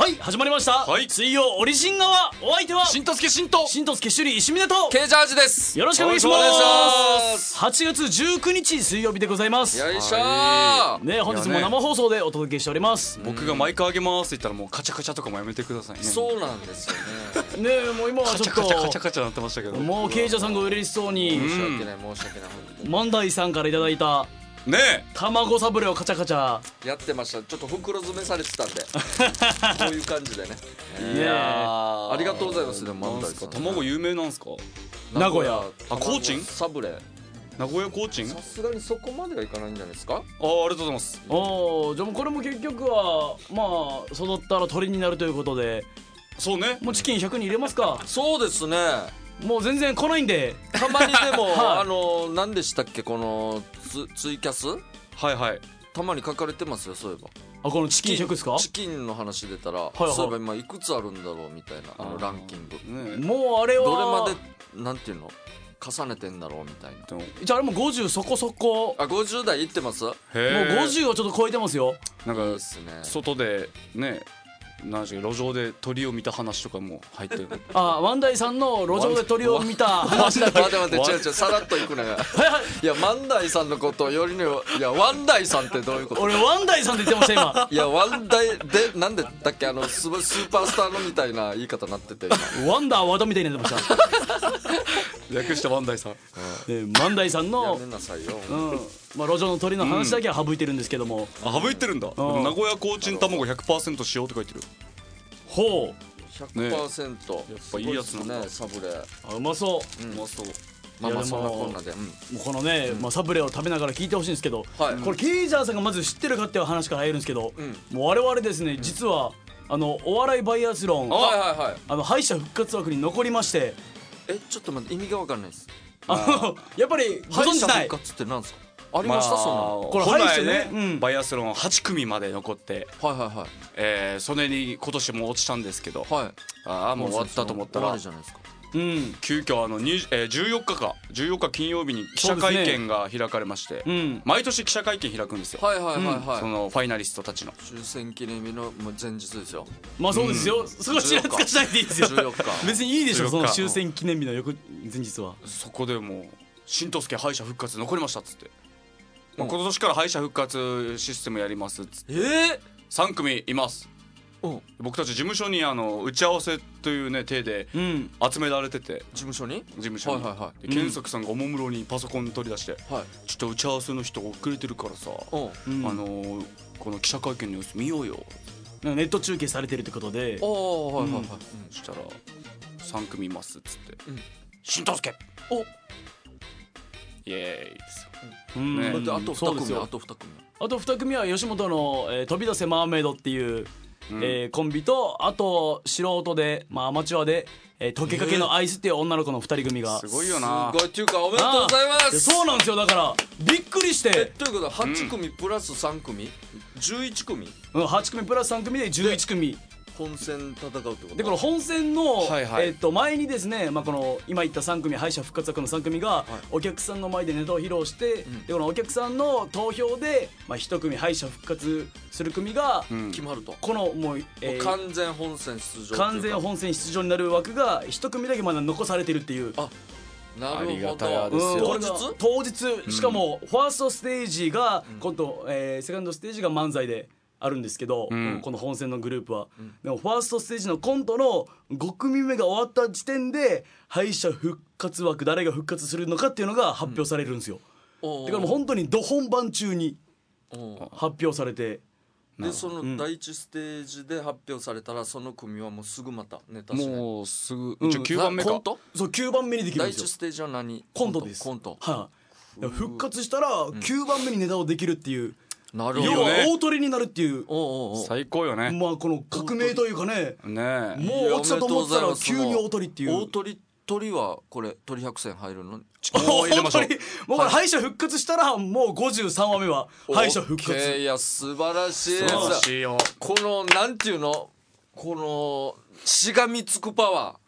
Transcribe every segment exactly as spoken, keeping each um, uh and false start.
はい、始まりました、 はい、 水曜オリジン側。お相手はしんとすけしんとしんとすけしゅり石峰とケイジャージです。 よろしくお願いします。はちがつじゅうくにち水曜日でございます。 よいしょーね、本日も生放送でお届けしております。 僕がマイク上げますって言ったらもうカチャカチャとかもやめてくださいね。 そうなんですよね。 ね、もう今はちょっとカチャカチャカチャカチャなってましたけど、 もうケイジャーさんが嬉しそうに申し訳ない申し訳ない本当に万代さんからいただいたねえ卵サブレをカチャカチャやってました。ちょっと袋詰めされてたんでこういう感じでね。 いやありがとうございますね。万代さん卵有名なんすか？ 名古屋あ、高知サブレ。 名古屋高知さすがにそこまではいかないんじゃないですか。 ああ、ありがとうございます。 おー、じゃあもうこれも結局はまあ育ったら鳥になるということで、 そうね、 もうチキンひゃくにん入れますか。 そうですね。 もう全然来ないんでたまにでも、 はい、 あの何でしたっけ、このツ, ツイキャスはいはい、 たまに書かれてますよ。そういえばあ、このチキンひゃくですか。 チキンの話出たら、 はいはい、 そういえば今いくつあるんだろうみたいな、あのランキング、 ね、 もうあれはどれまでなんていうの重ねてんだろうみたいな。 じゃああれもごじゅうそこそこ、 あ、ごじゅう代いってます。もうへごじゅうをちょっと超えてますよ。 なんかいいっすね。 外でね、なんし路上で鳥を見た話とかも入ってる。 あ、万代さんの路上で鳥を見た話だけ。 待って待って、違う違う、さらっといくなよ。いや、万代さんのことよりね、いや、ワンダイさんってどういうこと？ 俺ワンダイさんって言ってました今。 いや、ワンダイで、なんでだっけ、あのスースーパースターのみたいな言い方になってて今ワンダーワドみたいになってました。 略して万代さん。 で、万代さんのやめなさいよ。 うん、まあ路上の鳥の話だけは省いてるんですけども、 あ、省いてるんだ。でも名古屋コーチン卵 ひゃくパーセント 使用って書いてる。 ほう、 ひゃくパーセント、 やっぱいいやつなんだね、サブレ。 あ、うまそう、 うまそう。 まあまあ、 いやでもそんなこんなで、うん、 もうこのね、まあ、サブレを食べながら聞いてほしいんですけど、 はい、 これケイジャーさんがまず知ってるかっていう話から入るんですけど、 うん、 もう我々ですね、実はあのお笑いバイアスロン、 はいはいはい、 あの敗者復活枠に残りまして、 え、ちょっと待って、意味がわかんないです。 あのやっぱりご存知ない。 敗者復活ってなんですか？ありました、 まあ、 そんなの。 これ本来敗者ねね、 うん、 バイアスロンはち組まで残って、 はいはいはい、 えー、それに今年も落ちたんですけど、 はい、 ああもう終わったと思ったら終わりじゃないですか。 うん、 急遽あの、えー、じゅうよっかかじゅうよっか金曜日に記者会見が開かれまして、 うん、 毎年記者会見開くんですよ。 はいはいはいはい、 そのファイナリストたちの終戦記念日のもう前日ですよ。 まあそうですよ、そこちらつかしないでいいですよ。 じゅうよっか別にいいでしょ、そじゅうよっかの終戦記念日の翌前日は。 そこでもう新藤助敗者復活残りましたっつって、まあ、 うん今年から敗者復活システムやりますっつってえー、 さん組います。 うん、 僕たち事務所にあの打ち合わせというね体でうん、 集められてて、 事務所に事務所に、 はいはいはいで健作さんがおもむろにパソコン取り出して、 はい、 ちょっと打ち合わせの人遅れてるからさ、 うん、 うん、 あのー、この記者会見の様子見ようよ。 ネット中継されてるってことで、 おー、はいはいはい、 そしたらさん組いますっつって、 うん、 新藤助お、 イエーイですよ。 うんねだってあとに組、 そうですよ。 あとに組、 あとに組は吉本の、えー飛び出せマーメイドっていう、 うんえーコンビと、あと素人で、まあ、アマチュアで、えー溶けかけのアイスっていう女の子のふたり組が、 すごいよな。 すごいっていうか、おめでとうございまあーす。 そうなんですよ。だからびっくりしえ、 て、 ということははち組プラスさん組、じゅういち組うん、はち組プラスさん組でじゅういち組本戦戦うってことで、この本戦の、 はいはいえー、と前にですね、まあ、この今言ったさん組敗者復活枠のさん組が、お客さんの前でネタを披露して、 んでこのお客さんの投票で、まあ、いち組敗者復活する組が、 うん決まると、 このもう、えーもう完全本戦出場っていうか、 完全本戦出場になる枠がいち組だけまだ残されてるっていう。 あ、なありるほがたやど。 ですよこれが当日、しかもファーストステージが、今度、えーセカンドステージが漫才であるんですけど、 んこの本戦のグループは、でもファーストステージのコントのご組目が終わった時点で敗者復活枠誰が復活するのかっていうのが発表されるんですよ、 おーだからもう本当にど本番中におー発表されて、 で、そのだいいちステージで発表されたら、その組はもうすぐまたネタしない。 もうすぐ、 うんじゃあきゅうばんめか。 コントそうきゅうばんめにできるんだいいですよ。 ちステージは何？ コントです。 コント。 はい、だから復活したらきゅうばんめにネタをできるっていう、 なるほど。 要はね大取りになるっていう、 おうおうおう、 最高よね。 まあこの革命というかね、 ねえ。 もう落ちたと思ってたら急に大取りっていう。 大鳥鳥はこれ鳥百選入るの？ もう入れましょう。 もうこれ敗者復活したらもうごじゅうさんわめは敗者復活。 オッケー、いや素晴らしい。 素晴らしいよ。 このなんていうの、このしがみつくパワ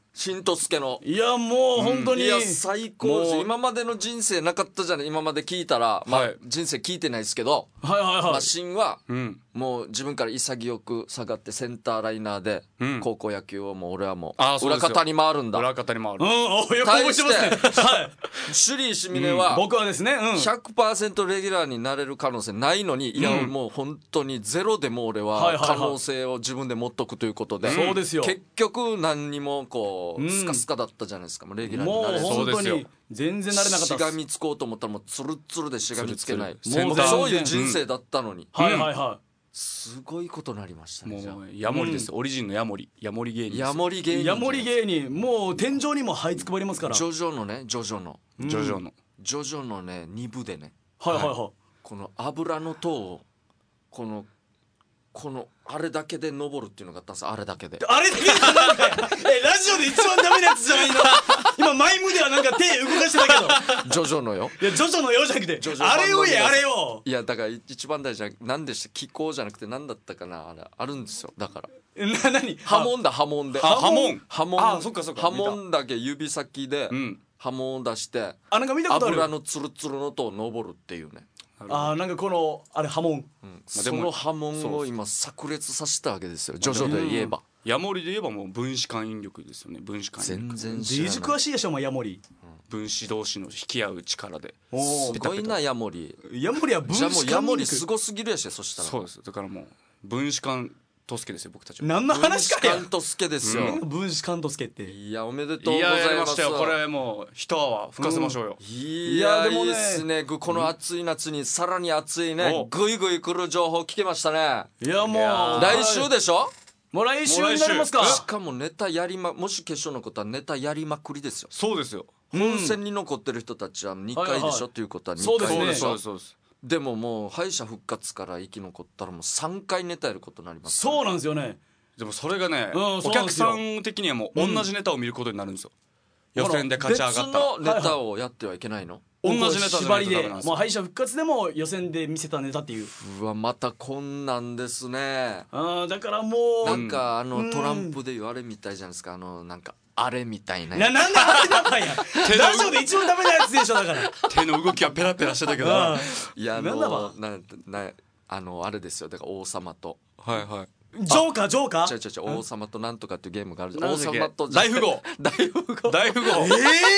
しんとすけの。 いやもう本当に、 いや最高です。 もう今までの人生なかったじゃない。今まで聞いたら、まあはい人生聞いてないですけど、 はいはいはい、 まあしんはうんもう自分から潔く下がってセンターライナーでうん高校野球をもう俺はもうあーそうですよ裏方に回るんだ。 裏方に回るうん、およく覚えてますね。はい。 シュリーシミネは僕はですね、うん。 ひゃくパーセント レギュラーになれる可能性ないのに、いやもう本当にゼロでも俺はいはいはいは可能性を自分で持っとくということで、 そうですよ。 結局何にもこううんスカスカだったじゃないですか。もうレギュラーにもうなれず、 本当そうですよに全然慣れなかったしがみつこうと思ったらもうツルッツルでしがみつけない。 ツルツルもうセンターそういう人生だったのに、 はいはいはすごいことになりましたね。じゃあもうヤモリです、オリジンのヤモリヤモリ芸人ですヤモリ芸人い。ヤモリ芸人、もう天井にも這いつくばりますから。 ジョジョのねジョジョのジョジョのジョジョのねに部でね、 はいはいはい。 この油の塔をこのこのあれだけで登るっていうのがあったんです。あれだけであれだけじゃなんかえラジオで一番ダメなやつじゃないの。今マイムではなんか手動かしてたけど。 ジョジョのよ。 いやジョジョのようじゃなくてジョジョあれを言え版のあれを。 いやだから一番大事な何でした気候じゃなくて何だったかな、あれあるんですよ。だからな何？ 波紋だ波紋であ波紋波紋あそっかそっか波紋だけ指先でうん波紋を出してあなんか見たことある。 油のツルツルの塔を登るっていうね、 あなんかこのあれ波紋。 うんまあでもその波紋を今炸裂させたわけですよ。ジョジョで言えばヤモリで言えばもう分子間引力ですよね。分子間引全力然知らない。 デージ詳しいでしょお前ヤモリ。 分子同士の引き合う力でおすごいなヤモリ。 ヤモリは分じゃあもう子間ヤモリ引力。 すごすぎるやし、そしたらそうですだからもう分子間とすけですよ僕たちは。 何の話かや分子。とすけですよ、 う分子関東助って。 いやおめでとういございます。 ややりましたよこれもう一泡吹かせましょうよ、 いやいやでもねいいっすね。ぐこの暑い夏にさらに暑いねおぐいぐい来る情報聞けましたね。 いやもういやー来週でしょ。 もう来週になりますか。 しかもネタやりまもし決勝のことはネタやりまくりですよ。 そうですよ本戦に残ってる人たちはにかいでしょ、 はいはいっていうことはにそうですねかいでしょ。 そうですそうですでももう敗者復活から生き残ったらもうさんかいネタやることになりますから。 そうなんですよね。 でもそれがね、 うんおそうなんですよ客さん的にはもう同じネタを見ることになるんですよ、予選で勝ち上がったら別のネタをやってはいけないの。 同じネタじゃ縛りでないとダメなんですよもう敗者復活でも予選で見せたネタっていう。 うわまたこんなんですね。 あーだからもうなんかあうんのトランプで言われみたいじゃないですか。あのなんかあれみたいな。 ななんであれだったんや。ラジオで一番ダメなやつでしょだから。 手の動きはペラペラしてたけどあはいやなんだわもうななあのあれですよ。だから王様といはいージョーカージョーカー。 違う違う違う王様となんとかっていうゲームがあるじゃん。王なんだっけ様と大富豪大富豪大富豪え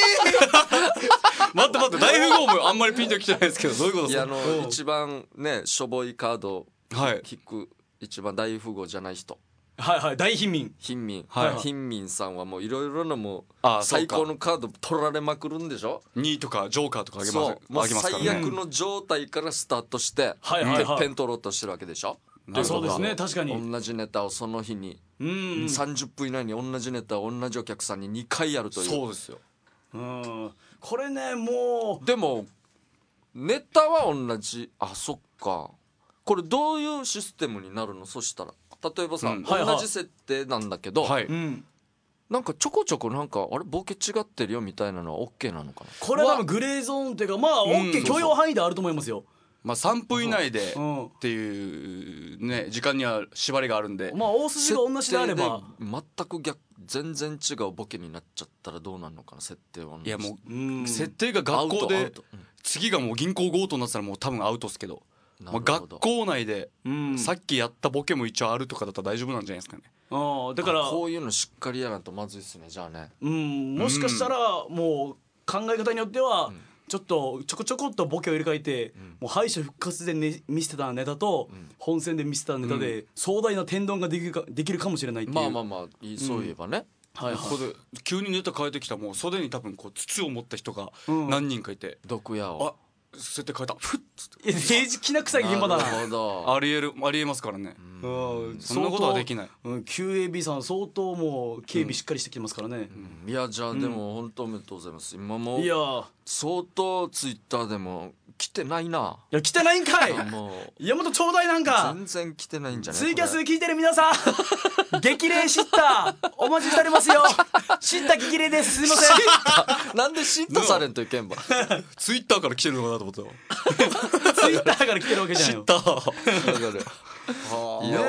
待って待って大富豪もあんまりピンときてないですけどどういうこといやあですか。 の一番ねしょぼいカードをはい引く一番大富豪じゃない人ー、はいはい大貧民。 貧民、 はい貧民さんはもういろいろなもうあそうか最高のカード取られまくるんでしょ。 にいとかジョーカーとかあげますそうもうあげますからね最悪の状態からスタートしてはいはいはいてっぺん取ろうとしてるわけでしょ。 なるほどそうですね確かに。 同じネタをその日にうんさんじゅっぷん以内に同じネタを同じお客さんににかいやるという。 そうですようんこれねもうでもネタは同じ。あそっかこれどういうシステムになるの。そしたら例えばさ、 うんはいはい同じ設定なんだけど、 はいうんなんかちょこちょこなんかあれボケ違ってるよみたいなのは OK なのかな。 これは多分グレーゾーンっていうかまあうん OK 許容範囲であると思いますよ。 まあさんぷん以内でうんっていうね時間には縛りがあるんでまあ大筋が同じであれば。 設定で全く逆全然違うボケになっちゃったらどうなるのかな。設定は同じ。 いやもうんう設定がア学校ウトアウでト次がもう銀行強盗になってたらもう多分アウトっすけど、 うんまあ、学なるほど。 校内でうんさっきやったボケも一応あるとかだったら大丈夫なんじゃないですかね。 うんだからあこういうのしっかりやらんとまずいっすね。じゃあねうんもしかしたらもう考え方によってはんちょっとちょこちょこっとボケを入れ替えてんもう敗者復活で、ね、見せてたネタとん本戦で見せたネタで壮大な天丼ができるかできるかもしれないっていう。 まあまあまあいいそういえばね、 はいはいここで急にネタ変えてきたらもう袖に多分こう筒を持った人がうん何人かいて、 毒矢をあ設定変えたふっつっていや政治きな臭い現場だな。 なるほど。 ありえるありえますからね、 うんそんなことはできない。 うん、キューエービー さん相当もう警備しっかりしてきてますからね。 いやじゃあでも本当おめでとうございます。今もいやー相当ツイッターでも来てないな。 いや来てないんかい。 あもう山本ちょうだいなんか全然来てないんじゃない。 ツイキャスこ聞いてる皆さん激励知ったお待ちしておりますよ。知った激励です。すいません。 れなんで嫉妬されんといけんば。 ツイッターから来てるのかなと思ったツイッターから来てるわけじゃないよ。 知ったわかる。いやおめでとうご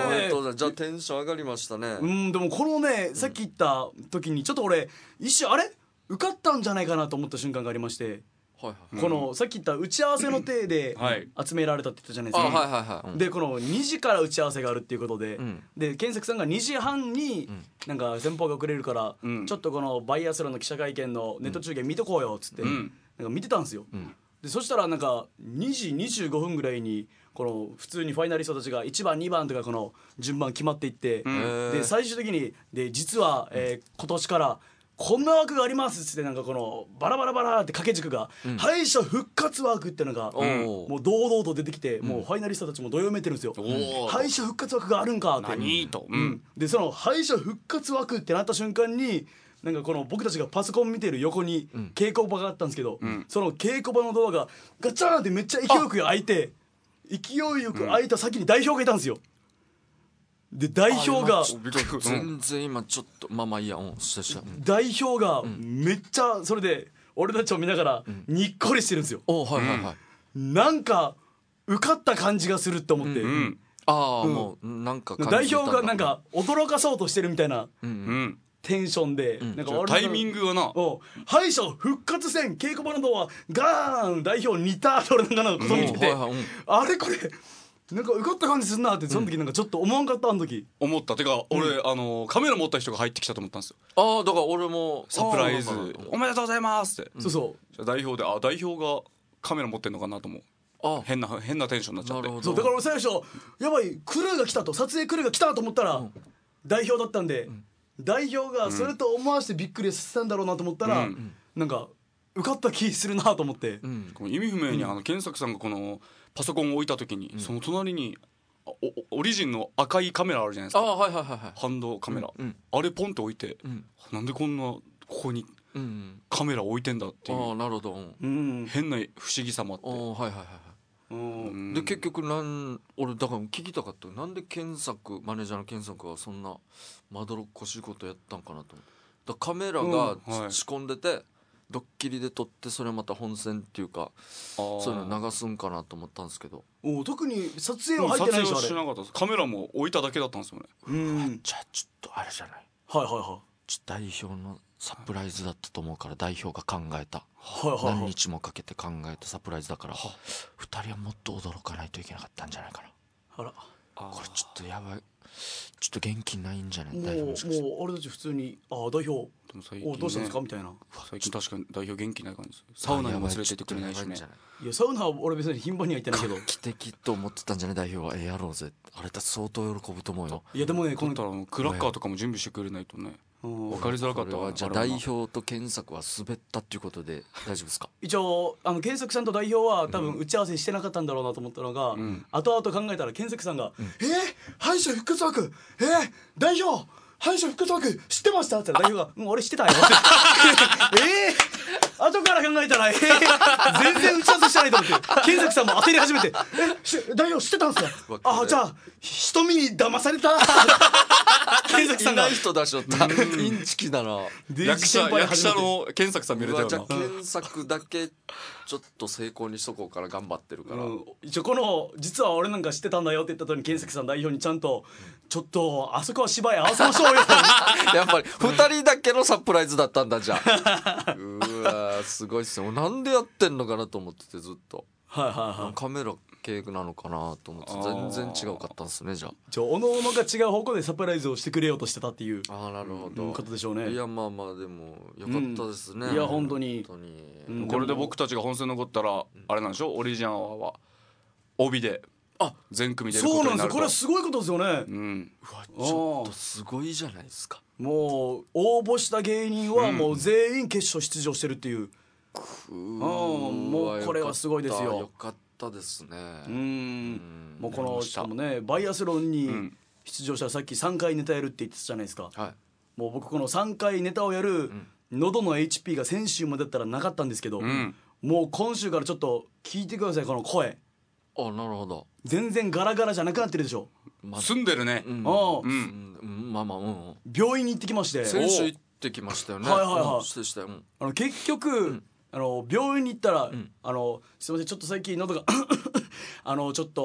ほど。じゃあテンション上がりましたね。 うんでもこのねさっき言った時にちょっと俺一瞬あれ受かったんじゃないかなと思った瞬間がありまして、 はいはい、 このさっき言った打ち合わせの体ではい集められたって言ったじゃないであすか、 はいはいはい、うん、 でこのにじから打ち合わせがあるっていうことで、 んで健作さんがにじはんになんか先方が遅れるから、 うんちょっとこのバイアスロンの記者会見のネット中継見とこうよっつって、 んなんか見てたんですよ、 んでそしたらなんかにじにじゅうごふんぐらいにこの普通にファイナリストたちがいちばんにばんとかこの順番決まっていって、 へーで最終的にで実は、えー今年からこんな枠がありますっつってなんかこのバラバラバラって掛け軸が、敗者復活枠ってのが、 おーもう堂々と出てきて、もうファイナリストたちもどよめてるんですよ、 おー敗者復活枠があるんかって何と、ううんん、でその敗者復活枠ってなった瞬間になんかこの僕たちがパソコン見てる横に稽古場があったんですけど、その稽古場のドアがガチャーンってめっちゃ勢いよく開いて勢いよく開いた先に代表がいたんですよ。で代表があ今ちょっと全然今ちょっとまあまあいいや、うんしたした、うん、 代表がめっちゃそれで俺たちを見ながらにっこりしてるんですよ。 おはいはいはい、 なんか受かった感じがするって思って、 うんああ、もうなんか感代じたんだ表がなんか驚かそうとしてるみたいなうんうんうんテンションで、なんか俺タイミングがなお敗者復活戦稽古場のドアガーン代表似たって俺なんかその時見てて、 うんはいはいうんあれこれなんか受かった感じすんなってその時なんかちょっと思わんかったあの時、 思ったてか俺、あのカメラ持った人が入ってきたと思ったんですよ。 ああだから俺もサプライズあーおめでとうございますって、 そうそじゃあ代表であ代表がカメラ持ってんのかなと思う。 あ変な変なテンションになっちゃってなるほどうそうだから俺最初やばいクルーが来たと撮影クルーが来たと思ったら、代表だったんで、代表がそれと思わせてびっくりさせたんだろうなと思ったら、 うんなんか受かった気するなと思って、 うんこの意味不明にあの健作さんがこのパソコンを置いた時に、その隣にあおオリジンの赤いカメラあるじゃないですか、 ああはいはいはいはいハンドカメラ、 うんあれポンって置いて、 うんなんでこんなここにうんカメラ置いてんだっていああうなるほど、うんうん変な不思議さもあってああはいはいはいはいうんうんで結局なん俺だから聞きたかったなんで検索マネージャーの検索はそんなまどろっこしいことやったんかなと思ってだからカメラがうんはい仕込んでて、ドッキリで撮ってそれまた本線っていうかそういうの流すんかなと思ったんですけどお特に撮影うんは入ってないでしょあれ撮影はしなかったです。カメラも置いただけだったんですよね。 うんじゃあちょっとあれじゃないはいはいはいちょっと代表のサプライズだったと思うから代表が考えたはいはいはい何日もかけて考えたサプライズだからふたりはもっと驚かないといけなかったんじゃないかなあらこれちょっとやばいちょっと元気ないんじゃないもう代表もしかしてもう俺たち普通にあ代表でも最近ねおどうしたんですかみたいな最近確かに代表元気ない感じです。サウナにも連れてってくれないしね。 いやサウナは俺別に頻繁には行ってないけど奇跡と思ってたんじゃない代表はええやろうぜあれだ相当喜ぶと思うよいやでもねこだったのらクラッカーとかも準備してくれないとねうん分かりづらかこれったわはじゃあ代あれはな表と検索は滑ったっていうことで大丈夫ですか一応あの健作さんと代表は多分打ち合わせしてなかったんだろうなと思ったのが、 ん後々考えたら健作さんが「えー、敗者復活枠えー、代表敗者復活枠知ってました?」って言ったら代表が「うん俺知ってたよ」えー、後から考えたら、えー、全然打ち合わせしてないと思って健作さんも焦り始めて「えし代表知ってたんですかあじゃあ瞳に騙された」健作さんがいない人出しとったインチキだなデイ役者ジ先輩役初めて者の健作さん見れうわたよなじゃあ検索だけちょっと成功にしとこうから頑張ってるから、 うん、一応この実は俺なんか知ってたんだよって言った時に健作さん代表にちゃんとちょっとあそこは芝居合わせましょうよやっぱりふたりだけのサプライズだったんだじゃあうわすごいっすねなんでやってんのかなと思っててずっとはいはいはいカメラ系なのかなと思って全然違うかったんですねじゃちょおのおのが違う方向でサプライズをしてくれようとしてたっていうああなるほうんど、 ことでしょうねいやまあまあでもよかったですね、 うんいや本当に本当に、 うんこれで僕たちが本戦残ったらあれなんでしょオリジナルは帯であ全組出るこそうなんですよとになるとこれはすごいことですよね、 うんうわちょっとすごいじゃないですかもう応募した芸人はもう全員決勝出場してるっていう、 うもうこれはすごいですよよかったですねうんもうこのやりまししたかもねバイアスロンにん出場したらさっきさんかいネタやるって言ってたじゃないですか、 はいもう僕このさんかいネタをやる喉の エイチピー が先週までだったらなかったんですけど、 んもう今週からちょっと聞いてくださいこの声あなるほど、 全然ガラガラじゃなくなってるでしょ、 ま住んでるねうんああうんうんまあまあうん病院に行ってきまして先週行ってきましたよねはいはいはいうんしてしたようんあの結局、あの病院に行ったら、 んあのすいませんちょっと最近喉があのちょっと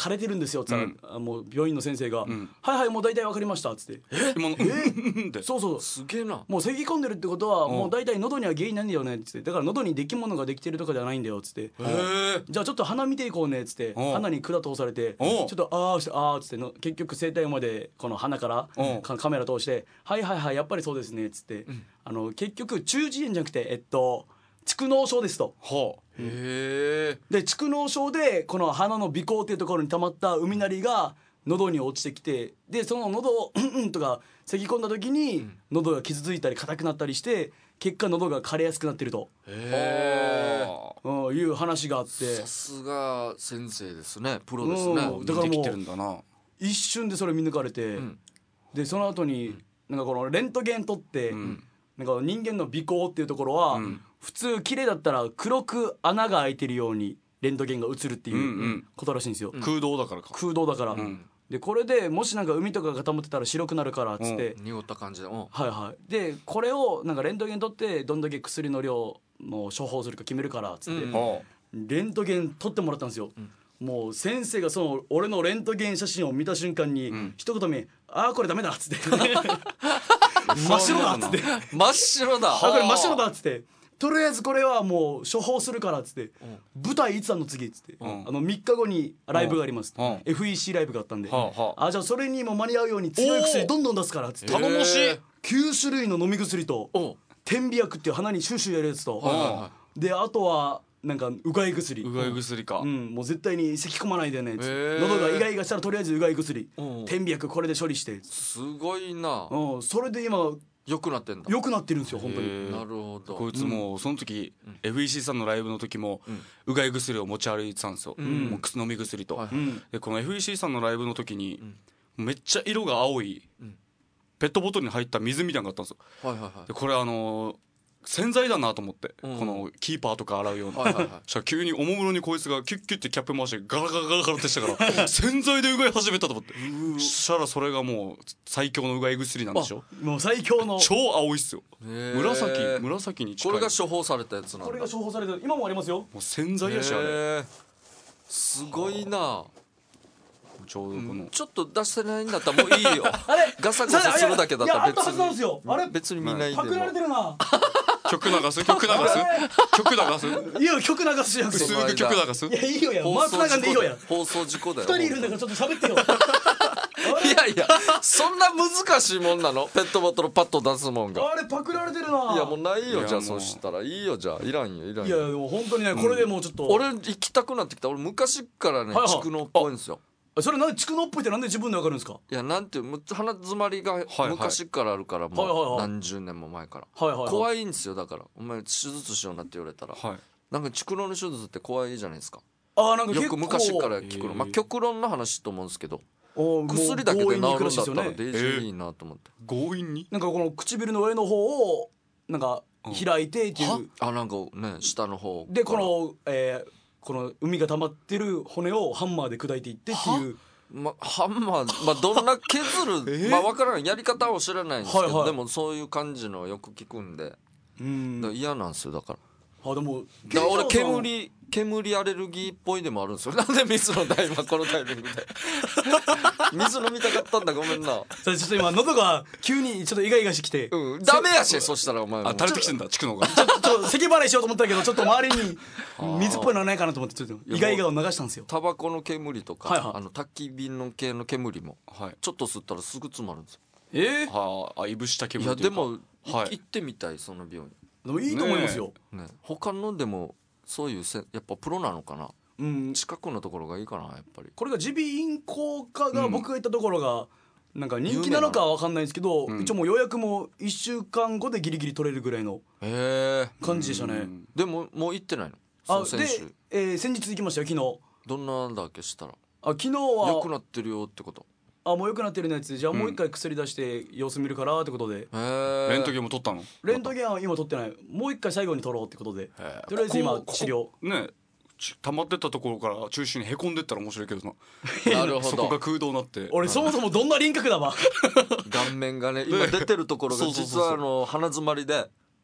腫れてるんですよ」っつったら、 うんあもう病院の先生が「 んはいはいもう大体わかりました」っつって「え今のでそうそうすげえな。 もう咳き込んでるってことはんもう大体喉には原因ないんだよね」っつって「だから喉に出来物ができてるとかじゃないんだよ」っつってへえ。 じゃあちょっと鼻見ていこうねっつっておう鼻に管通されてちおうょっとあーしてあーっつっての結局声帯までこの鼻からおうかカメラ通して「はいはいはいやっぱりそうですね」っつってあの結局中耳炎じゃなくてえっと蓄膿症ですと。 はへえ。 で蓄膿症でこの鼻の鼻孔っていうところに溜まった海なりが喉に落ちてきてでその喉をうんうんとか咳き込んだ時に喉が傷ついたり硬くなったりして結果喉が枯れやすくなってると、 へえ。 うん、いう話があってさすが先生ですね。プロですね。 うんだからもうできてるんだな。 一瞬でそれ見抜かれて、 んでその後になんかこのレントゲン撮って、 んなんか人間の鼻孔っていうところは、 ん普通綺麗だったら黒く穴が開いてるようにレントゲンが映るっていんううんことらしいんですよ、 空洞だからか。 空洞だから、 んでこれでもしなんか海とかが溜まってたら白くなるからっつって、 濁った感じで。うん。 はいはいでこれをなんかレントゲン取ってどんだけ薬の量の処方するか決めるからっつって、 うんはレントゲン撮ってもらったんですよ、もう先生がその俺のレントゲン写真を見た瞬間に、一言目「ああこれダメだ」っつって真っ白だっつって「 真っ白だ。 あこれ真っ白だ」っつってとりあえずこれはもう処方するからっつって舞台いつあんの次っつってあんのみっかごにライブがありますうんエフイーシー ライブがあったんではあはああじゃあそれにも間に合うように強い薬どんどん出すからっつって頼もしい。 へーきゅう種類の飲み薬とおう。 点鼻薬っていう鼻にシューシューやるやつとはいはいはであとはなんかうがい薬うがい薬か。 うん、もう絶対に咳込まないでねっつってへー喉がイガイガしたらとりあえずうがい薬うん点鼻薬これで処理して、 すごいな。 うん、それで今良くなってんだ。 良くなってるんですよ本当に。 へーなるほど。 こいつもうその時 エフイーシー さんのライブの時もうがい薬を持ち歩いてたんですよ。 んもう飲み薬とはい。 うんでこの エフイーシー さんのライブの時にめっちゃ色が青いペットボトルに入った水みたいなのがあったんですよ。 はいはいはいでこれあのー洗剤だなと思って、 うんこのキーパーとか洗うような、 はいはいはいそしたら急におもむろにこいつがキュッキュッてキャップ回してガラガラガラガラってしたから洗剤でうがい始めたと思ってそしたらそれがもう最強のうがい薬なんでしょ。 もう最強の超青いっすよ。 へー紫紫に近い。 これが処方されたやつなんだ。 これが処方されてる今もありますよ。 もう洗剤やしあれへーすごいな。 ちょうどこの、 ちょっと出してないんだったらもういいよ。 あれガサゴサするだけだったら別いやあったはずなんですよあれに別に見ないでもパクられてるな曲流す曲流す曲流すいいよ曲流すじゃんすその間ぐ曲流すいやいいよや放マークなかんでいいよや放送事故だよ。 二人いるんだからちょっと喋ってよいやいやそんな難しいもんなのペットボトルパッと出すもんが。 あれパクられてるないやもうないよじゃあいやもそうしたらいいよじゃあいらんよいらんいやよ。 でも本当にねこれでもうちょっと、 俺行きたくなってきた。俺昔からねはいはい蓄膿っぽいんですよ。 それなんで蓄膿っぽいってなんで自分でわかるんですか。 いやなんていうむ鼻詰まりがはい昔からあるからはいはいはいもう何十年も前からはいはいはい怖いんですよ。だからお前手術しようなって言われたらはいなんか蓄膿の手術って怖いじゃないですか。 あーなんか結構よく昔から聞くのへーまあ極論の話と思うんですけどおーもう薬だけで治るんだったら強引に行くらしいですよねデイジーいいなと思って。 強引になんかこの唇の上の方をなんか開いてっていう、 はあなんかね下の方でこの、えー、この海が溜まってる骨をハンマーで砕いていってっていうまハンマー、まあ、どんな削る、まあ分からないやり方を知らないんですけど、 はいはいでもそういう感じのよく聞くんでうんだから嫌なんですよ。だからあでもだから俺ケンさん煙煙アレルギーっぽいでもあるんですよ。なんで水の大今このタイミングで水飲みたかったんだごめんな。 それちょっと今喉が急にちょっとイガイガしてきて、 うんダメやしそしたらお前もあ垂れてきてんだ蓄膿がちょっとちょっと咳払いしようと思ったけどちょっと周りに水っぽいのはないかなと思ってちょっとイガイガを流したんですよ。 タバコの煙とか、 はいはいあの焚き火の系の煙もはいちょっと吸ったらすぐ詰まるんですよ。 えー、 はああいぶしたい煙というかやでも、いはい行ってみたいその病院でもいいと思いますよ、 ね他のでもそういうせやっぱプロなのかな。 うん、 近くのところがいいかなやっぱり。 これが耳鼻咽喉科が僕が行ったところがなんか人気なのかは分かんないんですけど、 うん一応もう予約もいっしゅうかんごでギリギリ取れるぐらいのへえ感じでしたね。 うんでももう行ってないのあでその先週、 えー先日行きましたよ昨日。 どんなんだっけしたらあ昨日良くはなってるよってこと。 あもう良くなってるやつじゃあもう一回薬出して様子見るからってことで、 へえレントゲンも取ったのレントゲンは今取ってないもう一回最後に取ろうってことでとりあえず今ここ治療ねち溜まってったところから中心にへこんでったら面白いけどななるほそこがど空洞になって俺そもそもどんな輪郭だわ顔面がね今出てるところがそうそうそうそう実はあの鼻詰まりで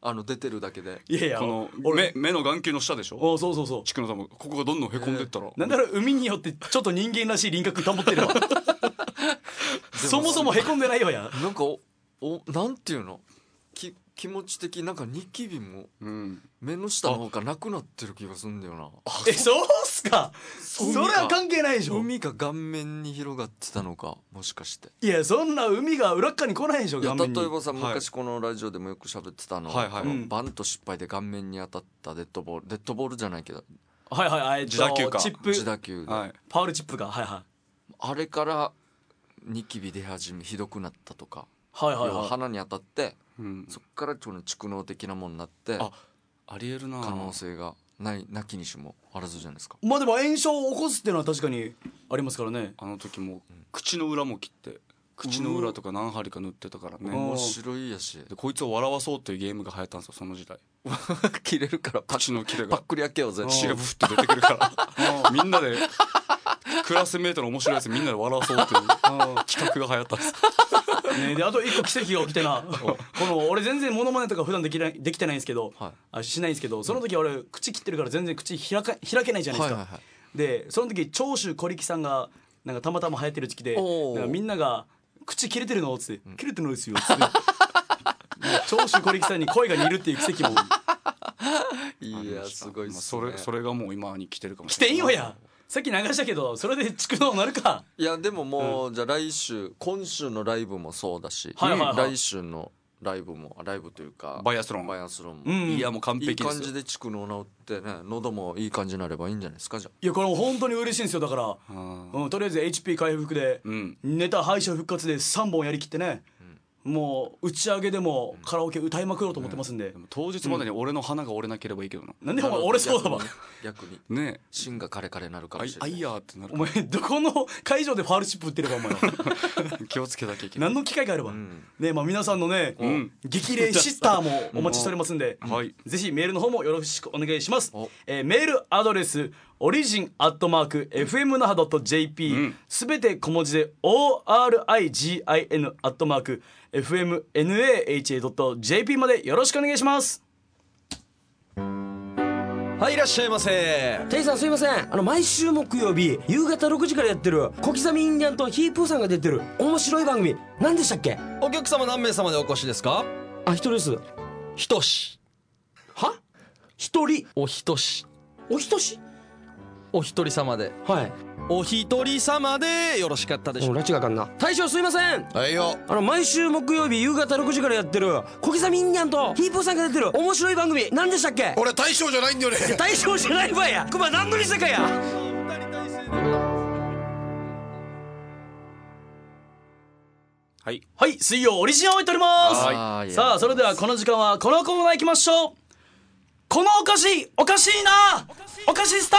あの出てるだけで。 いやいやこの俺目目の眼球の下でしょ。 おそうそうそう地区の多分ここがどんどんへこんでったら、 なんだろう海によってちょっと人間らしい輪郭保ってるわそもそもへこんでないわや。 なんかおおなんていうのき気持ち的なんかニキビもうん、 目の下の方がなくなってる気がするんだよな。 えそうっすか。それは関係ないでしょ。 海が顔面に広がってたのかもしかして。 いやそんな海が裏っかに来ないでしょいや顔面に。 例えばさ、 はい昔このラジオでもよく喋ってたの、 はいはいこのうんバンと失敗で顔面に当たったデッドボールデッドボールじゃないけどはいはいはい、えっと自打球かチップ自打球で、 はい、 パウルチップがはいはいあれからニキビ出始めひどくなったとか、要ははいはいは鼻に当たってうん、 そっからちょっと蓄膿的なものになってあありえるな。 可能性がないなきにしもあらずじゃないですか。 い。まあでも炎症を起こすっていうのは確かにありますからね。 あの時も口の裏も切って口の裏とか何針か塗ってたからね。 うん面白いやしでこいつを笑わそうっていうゲームが流行ったんですよその時代。 切れるからパッ口の切れがパックリ開けようぜ。 血がブフッと出てくるからみんなでクラスメートの面白いやつみんなで笑わそうっていう企画が流行ったんです。 ね、であと一個奇跡が起きてなこの俺全然モノマネとか普段できないできてないんですけど、 はいあしないんですけどその時俺口切ってるから全然口開か開けないじゃないですか、 はいはいはいでその時長州小力さんがなんかたまたま流行ってる時期でおーなんかみんなが「口切れてるの?」っつって「切れてないですよ」っつって長州小力さんに声が似るっていう奇跡もいやすごいっまあすね。 それそれがもう今に来てるかも来してれない。 んよやさっき流したけどそれで蓄膿なるか。 いやでももう、じゃあ来週今週のライブもそうだし、 はいはいはい来週のライブもライブというかバイアスロンバイアスロンも、 うんいやもう完いい璧ですよ。 感じで蓄膿治ってね喉もいい感じになればいいんじゃないですか。じゃいやこれも本当に嬉しいんですよだから、 うんうん、とりあえず エイチピー 回復で、 うんネタ敗者復活でさんぼんやりきってね、もう打ち上げでもカラオケ歌いまくろうと思ってますんで、 でも当日までに俺の鼻が折れなければいいけどな。 なんでお前俺そうだわ逆にね芯がカレカレになるかえあいあもしれないい。 やーってなるお前どこの会場でファールチップ打ってればお前は気をつけなきゃいけない。 何の機会があれば、 んねまあ皆さんのね、 ん激励シスターもお待ちしておりますんで、 うんはいぜひメールの方もよろしくお願いしますお、 えーメールアドレスオリジンアットマーク エフエム 那覇 .jp すべて小文字で オーアールアイジーアイエヌ アットマーク エフエムナハ ドット ジェーピー までよろしくお願いします。 はいいらっしゃいませ。 店員さんすいません、あの毎週木曜日夕方ろくじからやってる小刻みインディアンとヒープーさんが出てる面白い番組何でしたっけ？ お客様何名様でお越しですか？ あ、一人です。 ひとし。 は？一人？ おひとし。 おひとし？ お一人様で。 はい。 お一人様でよろしかったでしょう拉致があかんな。大将すいません、 か？はいよ。 あの毎週木曜日夕方ろくじからやってる小刻みインディアンとヒープーさんが出てる面白い番組何でしたっけ？ 俺大将じゃないんだよね。 大将じゃないわや。クマ何のにせかや。 はいはい、水曜オリジナルを置いております。 はいさあそれではこの時間はこのコーナー行きましょう。このお菓子おかしいなお菓子スター。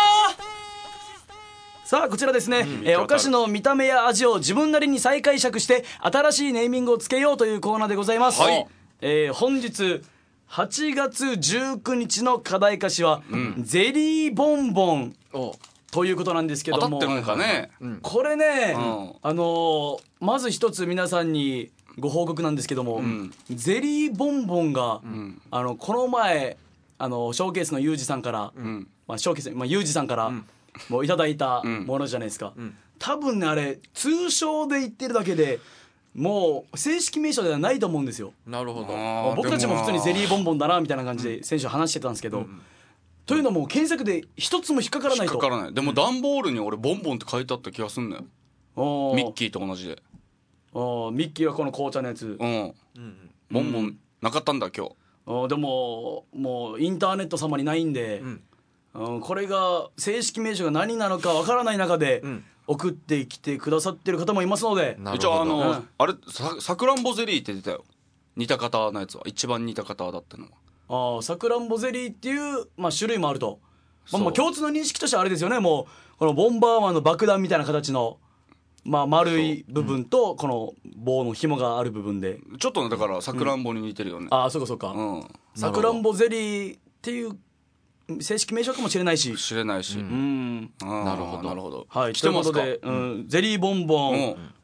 さあこちらですね、えーお菓子の見た目や味を自分なりに再解釈して新しいネーミングをつけようというコーナーでございます、 はいえー本日はちがつじゅうくにちの課題歌詞は、ゼリーボンボンおということなんですけども、 当たってるのかね。 これね、 うんあのーまず一つ皆さんにご報告なんですけども、ゼリーボンボンが、あのこの前あのショーケースのユージさんから、まあ、ショーケース、まあ、ユージさんから、もういただいたものじゃないですか、多分ねあれ通称で言ってるだけでもう正式名称ではないと思うんですよ。 なるほど。 あー僕たちも普通にゼリーボンボンだなみたいな感じで先週話してたんですけど、というのも検索で一つも引っかからないと。 引っかからない。でも段ボールに俺ボンボンって書いてあった気がすんのよ。 おーミッキーと同じで。 おーミッキーはこの紅茶のやつ、 うん。ボンボンなかったんだ今日。 おーでももうインターネット様にないんで、うんこれが正式名称が何なのかわからない中で送ってきてくださってる方もいますので、 なるほど一応あの、 うんあれささくらんぼゼリーって出たよ。似た方のやつは一番似た方だったのは。 あーさくらんぼゼリーっていう、まあ、種類もあると、まあ、 そうもう共通の認識としてはあれですよね。もうこのボンバーマンの爆弾みたいな形の、まあ、丸い部分とこの棒の紐がある部分で、 ちょっとねだからさくらんぼに似てるよね。 ああそうかそうか、 うん。 さくらんぼゼリーっていう正式名称かもしれないし、 知れないし。 うんあーなるほどなるほど。 はい、 来てますか。 ということで、うんゼリーボンボン、 うん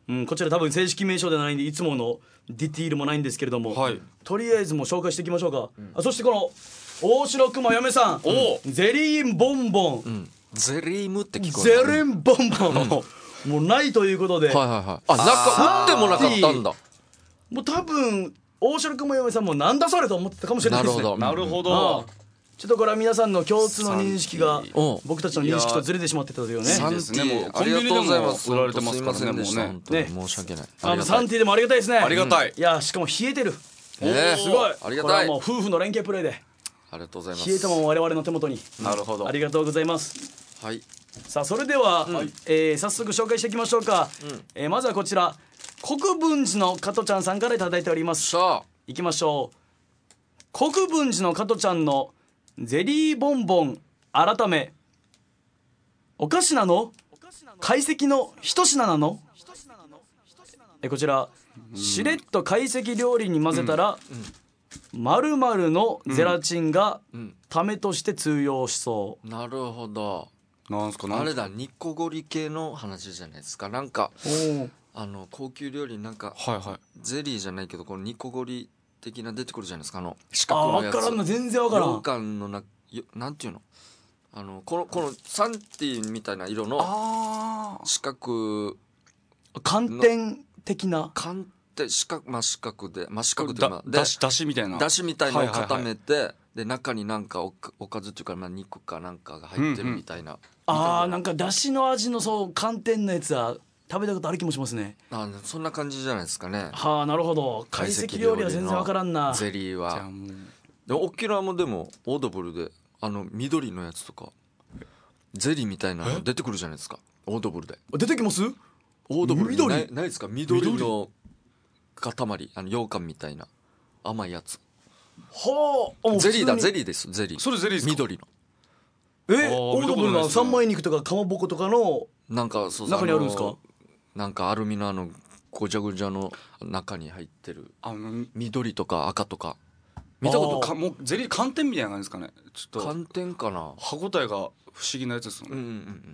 うん、こちら多分正式名称ではないんでいつものディティールもないんですけれども、 はい、 とりあえずもう紹介していきましょうか、うん、あそしてこの大城熊嫁さん、 おゼリーボンボン、うん、 ゼリームって聞こえる、 ゼリーボンボン、うん、もうないということで、 はいはいはい、あ、中売ってもなかったんだ。 もう多分大城熊嫁さんもなんだそれと思ってたかもしれないですね。 なるほど、なるほど、 ちょっとこれは皆さんの共通の認識が僕たちの認識とずれてしまってたというね。 サンティーありがとうございます。 売られてますからね、もうね。 申し訳ない。 あのサンティーでもありがたいですね。 ありがたい。 いやしかも冷えてる。 ね、 すごい。 ありがたい。 これはもう夫婦の連携プレーで。 ありがとうございます。 冷えたまま我々の手元に。 なるほど。 ありがとうございます。 はい。さあそれでは、うんえー、早速紹介していきましょうか。うんえー、まずはこちら国分寺の加トちゃんさんからいただいております。 さあ。 いきましょう。国分寺の加トちゃんのゼリーボンボン改めお菓子なの懐石の一品なのえこちら、うん、しれっと懐石料理に混ぜたら〇〇、うん、のゼラチンがためとして通用しそう、 うん、なるほど。 なんすかあれだニコゴリ系の話じゃないですか。なんかあの高級料理なんか、はいはい、ゼリーじゃないけどこのニコゴリ的な出てくるじゃないですか。あの四角のやつ。 あ分からんの全然分からん。 羊羹のななんていうのあのこのこのサンティーみたいな色の四角寒天的な寒天四角まあ四角でまあ四角でまあだしだしみたいなだしみたいのを固めて、はいはいはい、で中になんか お, おかずっていうかまあ肉かなんかが入ってるみたいな、うんうん、 ああなんかだしの味のそう寒天のやつは食べたことある気もしますね。 あそんな感じじゃないですかね。 はあなるほど。懐石料理は全然わからんな。 ゼリーはでも沖縄もでもオードブルであの緑のやつとかゼリーみたいなの出てくるじゃないですか。オードブルで出てきます。 オードブル緑 ない, ないですか。緑の塊あの羊羹みたいな甘いやつ。 はあゼリーだゼリーですゼリー。 それゼリーですか。 緑のえオードブルの三枚肉とかかまぼことかのなんかそう中にあるんですか。 なんかアルミのあのごちゃごちゃの中に入ってるあの緑とか赤とか見たことかもうゼリー寒天みたいな感じですかね。ちょっと寒天かな。 歯ごたえが不思議なやつですよね。 うんうんうん、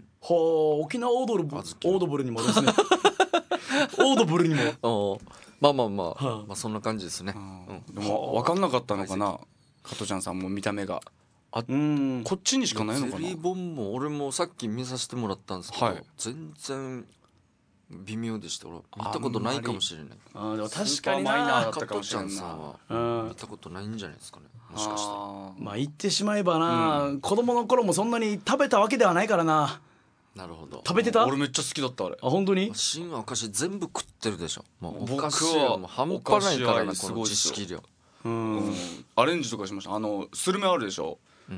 はあ沖縄オードルブオードブルにもですねオードブルにもまあまあまあ、はあ、まあそんな感じですね、 うん、でも分かんなかったのかな加トちゃんさんも見た目があうんこっちにしかないのかな。 ゼリーボンも俺もさっき見させてもらったんですけど、はい、全然微妙でした。俺見たことないかもしれない。 ああでも確かになマイナーだったかもしれないな。 加トちゃんさんは見たことないんじゃないですかね。もしかしたらまあ言ってしまえばな、うん、子供の頃もそんなに食べたわけではないからな。 なるほど。 食べてた。 俺めっちゃ好きだったあれ。 あ本当に。 芯はお菓子全部食ってるでしょ。もうお菓子はもう半端ないからなこの知識量。 うん、うん、アレンジとかしました。あのスルメあるでしょ、うん、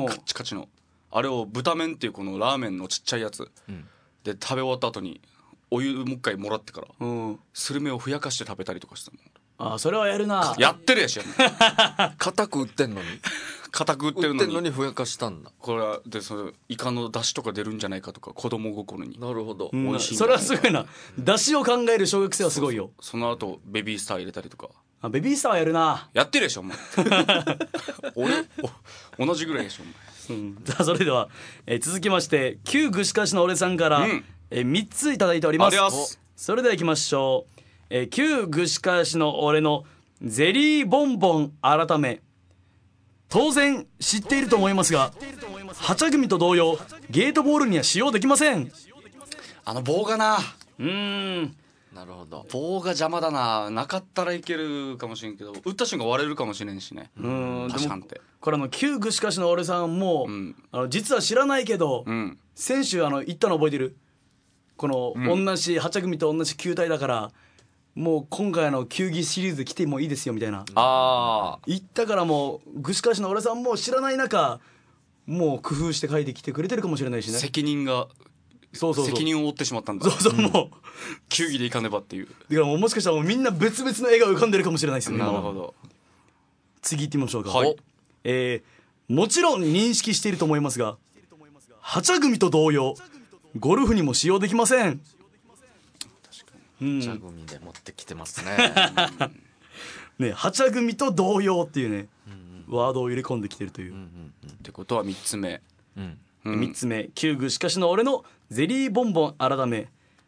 カッチカチのあれを豚麺っていうこのラーメンのちっちゃいやつ、うん、で食べ終わった後にお湯もう一回もらってから、うん、スルメをふやかして食べたりとかしたもん。 あそれはやるな。 やってるやしや固く売ってんのに固く売ってるのに売ってんのにふやかしたんだ。 これはでそのイカの出汁とか出るんじゃないかとか子供心に。 なるほど、 うん、美味しい。それはすごいな。出汁を考える小学生はすごいよ。 そ, その後ベビースター入れたりとか。 あベビースターはやるな。 やってるでしょお前俺同じぐらいでしょお前、 うん、さあそれでは、えー、続きまして旧串カシの俺さんから、うんえー、みっついただいております。 あります。 それではいきましょう、えー、旧串カシの俺のゼリーボンボン改め当然知っていると思いますがハチャグミと同様ゲートボールには使用できません。 あの棒がなうーんなるほど。 棒が邪魔だな。なかったらいけるかもしれんけど打った瞬間割れるかもしれんしね。 うん確かにってこれあの旧串カシの俺さんも、うん、あの実は知らないけど、うん、先週あの行ったの覚えてる。この、うん、同じハチャグミと同じ球体だからもう今回の球技シリーズ来てもいいですよみたいなあ言ったからもう串カシの俺さんも知らない中もう工夫して書いてきてくれてるかもしれないしね。 責任がそうそうそう責任を負ってしまったんだ。 そうそうもう、うん、 球技でいかねばっていう。だからもうもしかしたらもうみんな別々の絵が浮かんでるかもしれないですよね。 なるほど。 次行ってみましょうか。 はい、 えー、もちろん認識していると思いますがハチャグミと同様ゴルフにも使用できません。確かに、うん、ハチャグミで持ってきてますねねハチャグミと同様っていうね、うんうん、ワードを入れ込んできてるという、うんうんうん、ってことはみっつめ、 うんうん、みっつめ旧串カシの俺のゼリーボンボン改め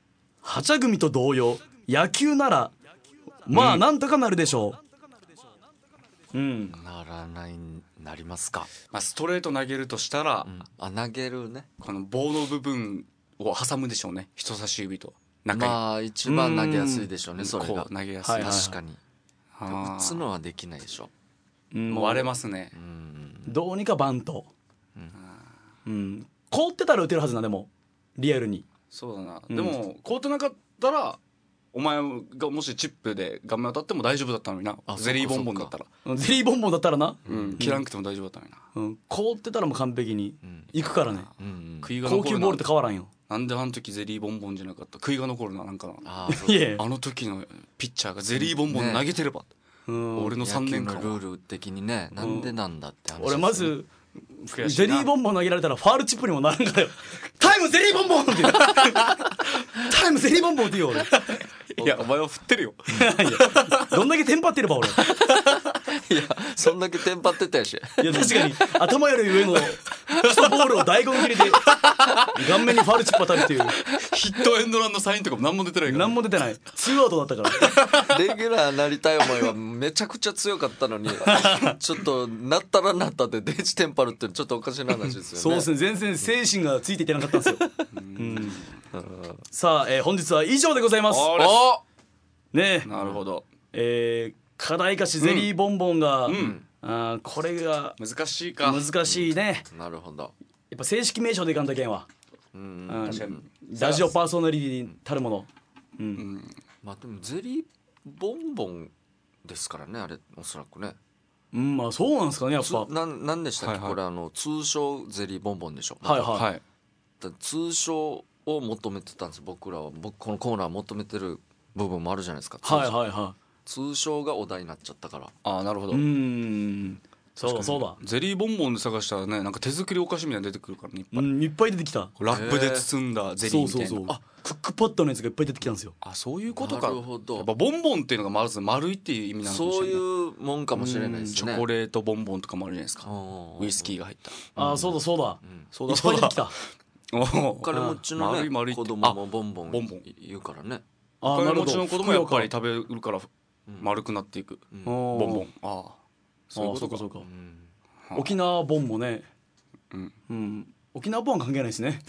はちゃ組と同様野球ならまあなんとかなるでしょう。うん、 ならないなりますか。 まあ、ストレート投げるとしたら、 うん、あ投げるね。 この棒の部分を挟むでしょうね、人差し指と中に。 まあ一番投げやすいでしょうね、それがこう投げやすい、 はいはい確かに。打つのはできないでしょ。 うん、 割れますね。 どうにかバント、うんうん、凍ってたら打てるはずな。でもリアルにそうだな、 うん、 でも凍ってなかったらお前がもしチップで顔面当たっても大丈夫だったのにな。ゼリーボンボンだったら、 ゼリーボンボンだったらな、 うん、切らなくても大丈夫だったのにな、 うん、凍ってたらもう完璧にいくからね、 うんうん、 悔いが残るな。 高級ボールって変わらんよ。 なんであの時ゼリーボンボンじゃなかった。悔いが残るな。なんかな、 あいやあの時のピッチャーがゼリーボンボン投げてれば、 うん、 俺のさんねんかん野球のルール的にね、なんでなんだって話です、ね、 俺まず悔しいな。 ゼリーボンボン投げられたらファールチップにもなるんからよ。タイムゼリーボンボンって言うタイムゼリーボンボンって言うよ俺。 いやお前は振ってるよいやどんだけテンパってれば俺。 いやそんだけテンパってたやし。 いや確かに頭より上の人ボールを大根切りで顔面にファールチップ当たるっていう。 ヒットエンドランのサインとかも何も出てないから。 何も出てない。ツーアウトだったからレギュラーなりたい思いはめちゃくちゃ強かったのにちょっとなったらなったってデジテンパるってちょっとおかしな話ですよね。 そうですね、全然精神がついていってなかったんですよ。うんさあ、えー本日は以上でございます。 あねえ、 なるほど。 えー課題歌詞ゼリーボンボンが、 んあーこれが難しいか。 難しいね。 なるほど。 やっぱ正式名称でいかんとけんわ。 うんうん確かにラジオパーソナリティたるもの。うんうんまあでもゼリーボンボンですからね、あれおそらくね。 うん、まあそうなんですかね、やっつぱ。 なんなんでしたっけ、 はいはいこれあの通称ゼリーボンボンでしょ。 はいはい。 はい。 だ通称を求めてたんです僕らは。僕このコーナー求めてる部分もあるじゃないですか。 はいはいは通称がお題になっちゃったから。 ああなるほど。 い。うーん。そうだそうだ。 ゼリーボンボンで探したらね、なんか手作りお菓子みたいなの出てくるからね、いっぱい。 うん、いっぱい出てきた。 ラップで包んだゼリーみたいな。 そうそうそう。 あクックパッドのやつがいっぱい出てきたんですよ。 あそういうことか。 なるほどやっぱボンボンっていうのがまず丸いっていう意味なのかもしそうれない。 いうもんかもしれないですね。 チョコレートボンボンとかもあるじゃないですか。 ウウイスキーが入った。 ああ、そうだそうだ。 そういっぱい出てきた。 おお金持ちのね丸い丸い子供もボンボンボンボン言うからね。 ああ、 お金なるほど。 持ちの子供やっぱり食べるからうん丸くなっていく。 ボボンボン。ああ。そういうああ、 ことか。 そうかそうか。 うん沖縄ボンもね。 うん。 うん。沖縄ボンは関係ないですね。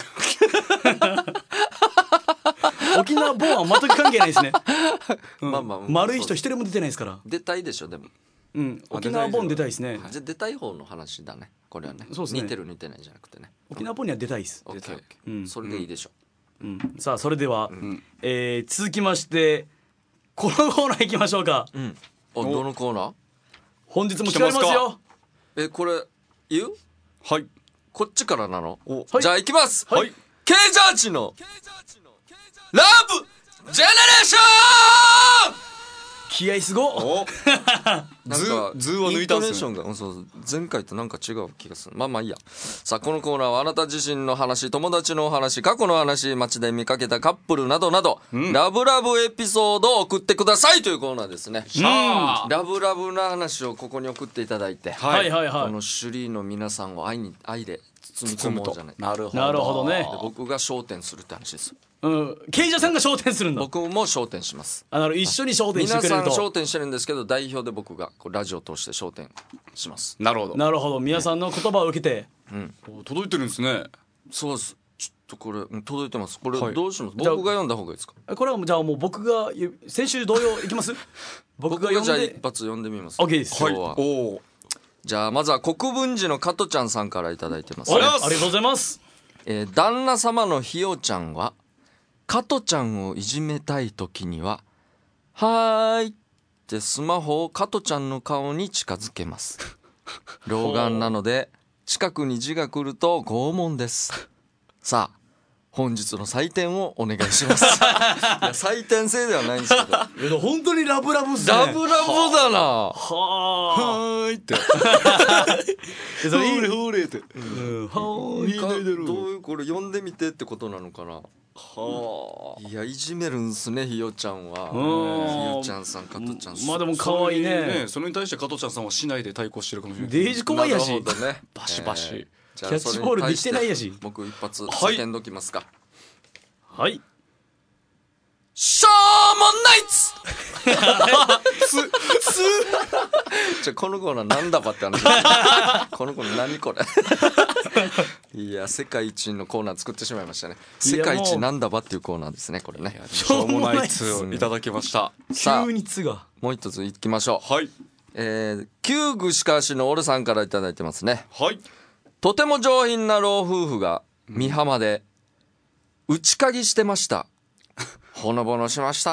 沖縄ボンは全く関係ないですね。うんまあまあ丸い人一人も出てないですから。 出たいでしょでも。 うん。沖縄ボン出たいですね。 じゃあ出たい方の話だねこれはね。 そうですね似てる似てないじゃなくてね。 沖縄ボンには出たいです。 オッケーオッケうんー。それでいいでしょ。 うん。さあ、それではんえー続きましてこのコーナー行きましょうか。 うん。あどのコーナー？ 本日も聞かれます来てますよ。 えこれ言う？ はい。 こっちからなの？ はいじゃあ行きます。 はい。 ケイジャージのラブジェネレーション。 気合すごっ。 おなんズかーズーは抜いたんすねイントネーションが、うん、そう前回となんか違う気がする。まあまあいいや。さあこのコーナーはあなた自身の話、友達のお話、過去の話、街で見かけたカップルなどなど、ラブラブエピソードを送ってくださいというコーナーですね。 あラブラブな話をここに送っていただいて、 はいはいはい。 このシュリーの皆さんを愛に愛で包み込もうじゃない。 なるほど。 なるほどね。 で僕が焦点するって話です。 うん。ケイジャーさんが焦点するんだ。 僕も焦点します。 あ、なるほど。一緒に焦点して皆さんくれると。 焦点してるんですけど代表で僕がこうラジオを通して焦点します。 なるほど。 なるほど。皆さんの言葉を受けて。 お届いてるんですね。 そうです。ちょっとこれうん届いてます。これはいどうします？ じゃあ僕が読んだ方がいいですか？ これはもうじゃあもう僕が言う先週同様いきます僕が僕がじゃあ読んで一発読んでみます。 OK です。 今日は、 おお。 じゃあまずは国分寺の加トちゃんさんからいただいてます、 あねりありがとうございます。 えー旦那様のひよちゃんは加トちゃんをいじめたい時にははーいってスマホを加トちゃんの顔に近づけます老眼なので近くに字が来ると拷問ですさあ本日の採点をお願いしますいや採点制ではないんですけどえでも本当にラブラブっすね。 ラブラブだなはあ。 はーいって。 えそれいい。 ほれって。 うんはーい。 かどういうこれ読んでみてってことなのかな。 はいやいじめるんすねひよちゃんは。 うんひよちゃんさん加トちゃん。 まあでも可愛いね。 それに対して加トちゃんさんは市内で対抗してるかもしれない。 デージ怖いやし。 なるほどね。 バシバシえーじゃあキャッチボールできてないやしそれに対して僕一発はい叫んどきますか。 はい。 ナイツじゃこのコーナーなんだかって話このコーナー何これいや世界一のコーナー作ってしまいましたね。世界一なんだばっていうコーナーですねこれね。 しょうもないつをいただきました。 さあ急につがもう一ついきましょう。 はいえー、旧具しかしのオルさんからいただいてますね。 はいとても上品な老夫婦が美浜で内鍵してました。ほのぼのしました。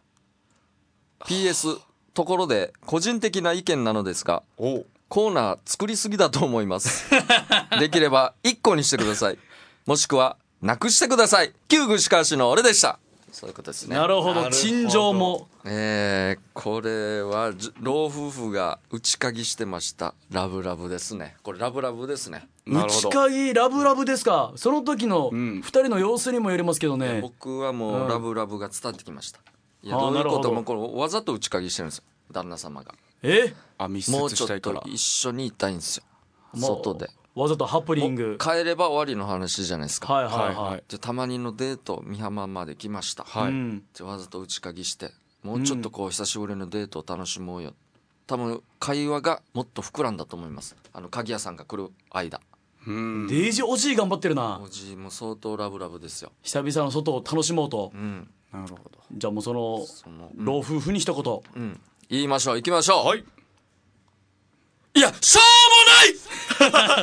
ピーエス ところで個人的な意見なのですがおコーナー作りすぎだと思いますできればいっこにしてください、もしくはなくしてください。旧具しかしの俺でした。そういうことですね。 なるほど陳情もえー、これはじ老夫婦が内鍵してました。ラブラブですね。これラブラブですね。 内なるほど。 鍵ラブラブですか。その時のんふたりの様子にもよりますけどね。 僕はもううんラブラブが伝わってきました。いやあーどういうことなるほどもこれわざと内鍵してるんですよ旦那様が。 えあ密接もうちょっしたいからと一緒にいたいんですよもう外で。 わざとハプニング。 帰れば終わりの話じゃないですか。 はいはいはいははいい。 じゃあたまにのデート美浜まで来ました、 はいうんじゃあわざと内鍵してもうちょっとこう久しぶりのデートを楽しもうよ。多分会話がもっと膨らんだと思います。あの鍵屋さんが来る間。 うんデイジーおじい頑張ってるなお。じいも相当ラブラブですよ。 久々の外を楽しもうとう。んなるほど。 じゃあもうそのその老夫婦に一言。 うん言いましょう行きましょう。 はいいやしょうもない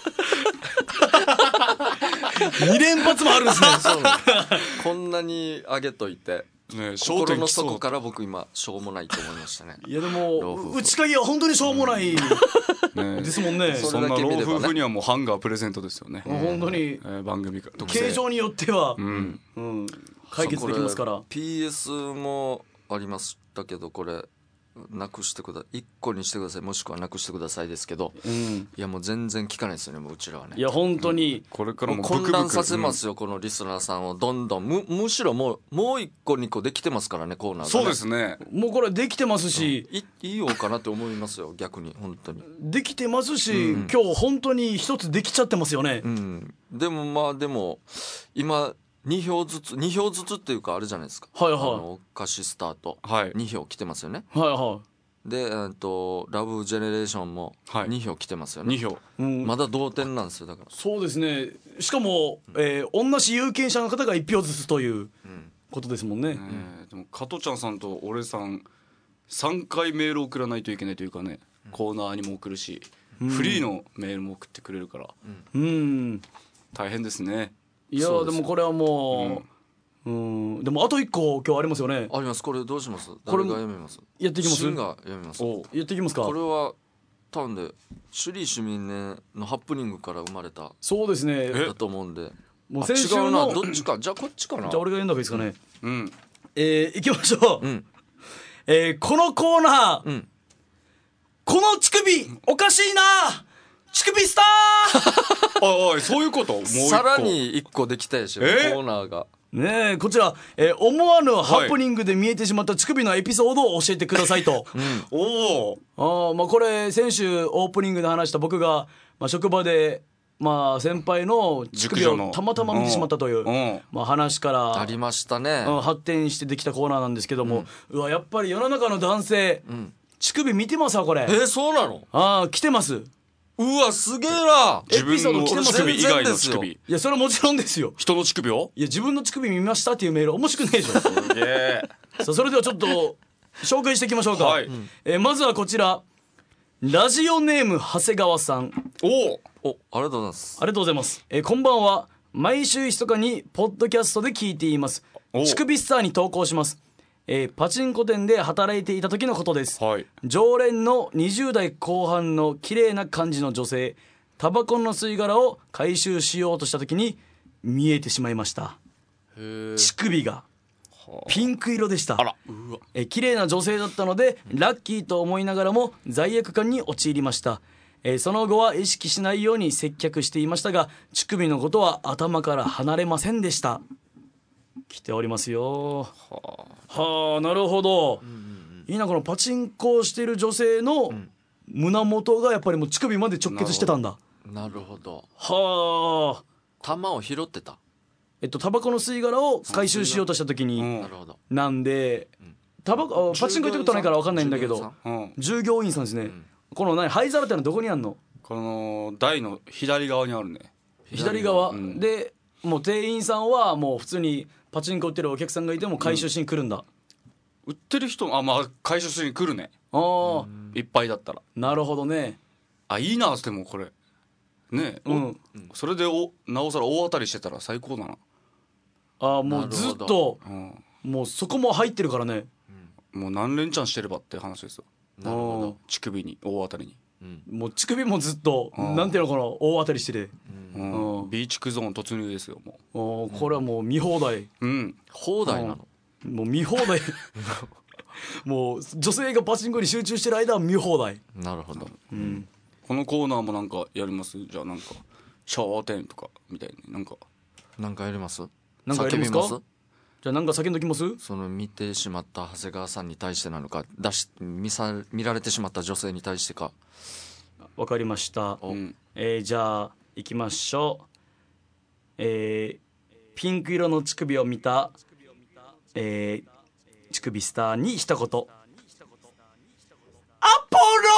に連発もあるんですね。 そうなのこんなに上げといてね心の底かから僕今しょうもないと思いましたね。 いやで老夫婦も内鍵は本当にしょうもないねですもんね。 そそんな老れだけ見ればね夫婦にはもうハンガープレゼントですよね。 もう本当にえー番組か特製形状によってはうんうん解決できますからそうこれ ピーエス もありましたけどこれなくしてくだいっこにしてくださいもしくはなくしてくださいですけど、 うんいやもう全然聞かないですよねもううちらはね。 いや本当にこれからもうもブクブク混乱させますよ、このリスナーさんをどんどんむむしろもうもういっこにこできてますからねコーナーが、ね、 そうですね。 もうこれできてますしいいいようかなって思いますよ逆に本当に。 できてますし今日本当に一つできちゃってますよねう。んでもまあでも今に票ずつに票ずつっていうかあれじゃないですか。 はいはいあのお菓子スタートはいに票来てますよね。 はいはで、えっとラブジェネレーションもはいに票来てますよね。 に票。 い。うんまだ同点なんですよだから。 そうですね。しかもえー同じ有権者の方がいち票ずつといううんことですもんね。 えーでも加トちゃんさんと俺さんさんかいメール送らないといけないというかね、コーナーにも送るし、フリーのメールも送ってくれるからうん。 大変ですね。 いやそうですよでもこれはもううんでもあといっこ今日ありますよね。 あります。これどうしますこれ誰が読みますやっていきますシンが読みます。 おやっていきますか。 これは多分で首里市民ねのハプニングから生まれたそうですね。 だと思うんで。 もうあ先週違うなのどっちかじゃあこっちかな。 じゃあ俺が読んだ方がいいですかね。 うんえー、行きましょう。 うんえー、このコーナー、 うんこの乳首おかしいな乳首スターおいおいそういうこともう一個さらに一個できたでしょコえーナーが。 ねえこちら、えー思わぬハプニングで見えてしまった乳首のエピソードを教えてくださいと、 おおあーまあこれ先週オープニングで話した僕が、まあ、職場で、まあ、先輩の乳首熟女のをたまたま見てしまったという、 うんまあ、話からありましたね。 うん発展してできたコーナーなんですけども、うわやっぱり世の中の男性、 ん乳首見てますわこれ。 えーそうなの。 ああ来てます。 うわすげえな。 自分エピソードの来てます乳首以外の乳全然首いやそれはもちろんですよ。 人の乳首をいや自分の乳首見ましたっていうメール面白くないでしょすげえさあそれではちょっと紹介していきましょうか、 はいえーまずはこちらラジオネーム長谷川さん、 おおおありがとうございます。 ありがとうございます、えーこんばんは。毎週密かにポッドキャストで聞いています。 お乳首スターに投稿します、えーパチンコ店で働いていた時のことです、 はい常連のにじゅう代後半の綺麗な感じの女性、タバコの吸い殻を回収しようとした時に見えてしまいました。 へえ。 乳首がピンク色でした。 あらえ綺麗な女性だったのでラッキーと思いながらも罪悪感に陥りました。えーその後は意識しないように接客していましたが乳首のことは頭から離れませんでした。来ておりますよ。はあなるほど、いいなこのパチンコをしている女性の胸元がやっぱりもう乳首まで直結してたんだ。 なるほど。 はあ玉を拾ってた。 えっとタバコの吸い殻を回収しようとした時に、 うんなるほど。 なんでタバコパチンコ行ったことないから分かんないんだけど従業員さんうん従業員さんですね、この何灰皿ってのはどこにあんの？ この台の左側にあるね。 左側、 うんでもう店員さんはもう普通にパチンコ売ってるお客さんがいても回収しに来るんだ、 売ってる人あまあ回収しに来るね。 ああ、 いっぱいだったら。 なるほどね。 あいいなでもこれね、おうんそれでおなおさら大当たりしてたら最高だな。 ああもうずっとうんもうそこも入ってるからね。 もう何連チャンしてればって話ですよ。 なるほど。 乳首に大当たりに。 もう乳首もずっとうんなんていうのかな大当たりしてて、 うんうんビーチクゾーン突入ですよもおーこれはもう見放題、 う。うん。 放題なの。 もう見放題もう女性がパチンコに集中してる間は見放題、 なるほど。 うん、 このコーナーもなんかやります？じゃあなんか商店とかみたいになんかなんかやります？ なんかやりますか？ 叫びます？ じゃあなんか叫んどきます？ その見てしまった長谷川さんに対してなのか、出し見さ見られてしまった女性に対してか。 わかりました、 うんえー、じゃあ行きましょう、えー、ピンク色の乳首を見た、えー、乳首スターに一言アポ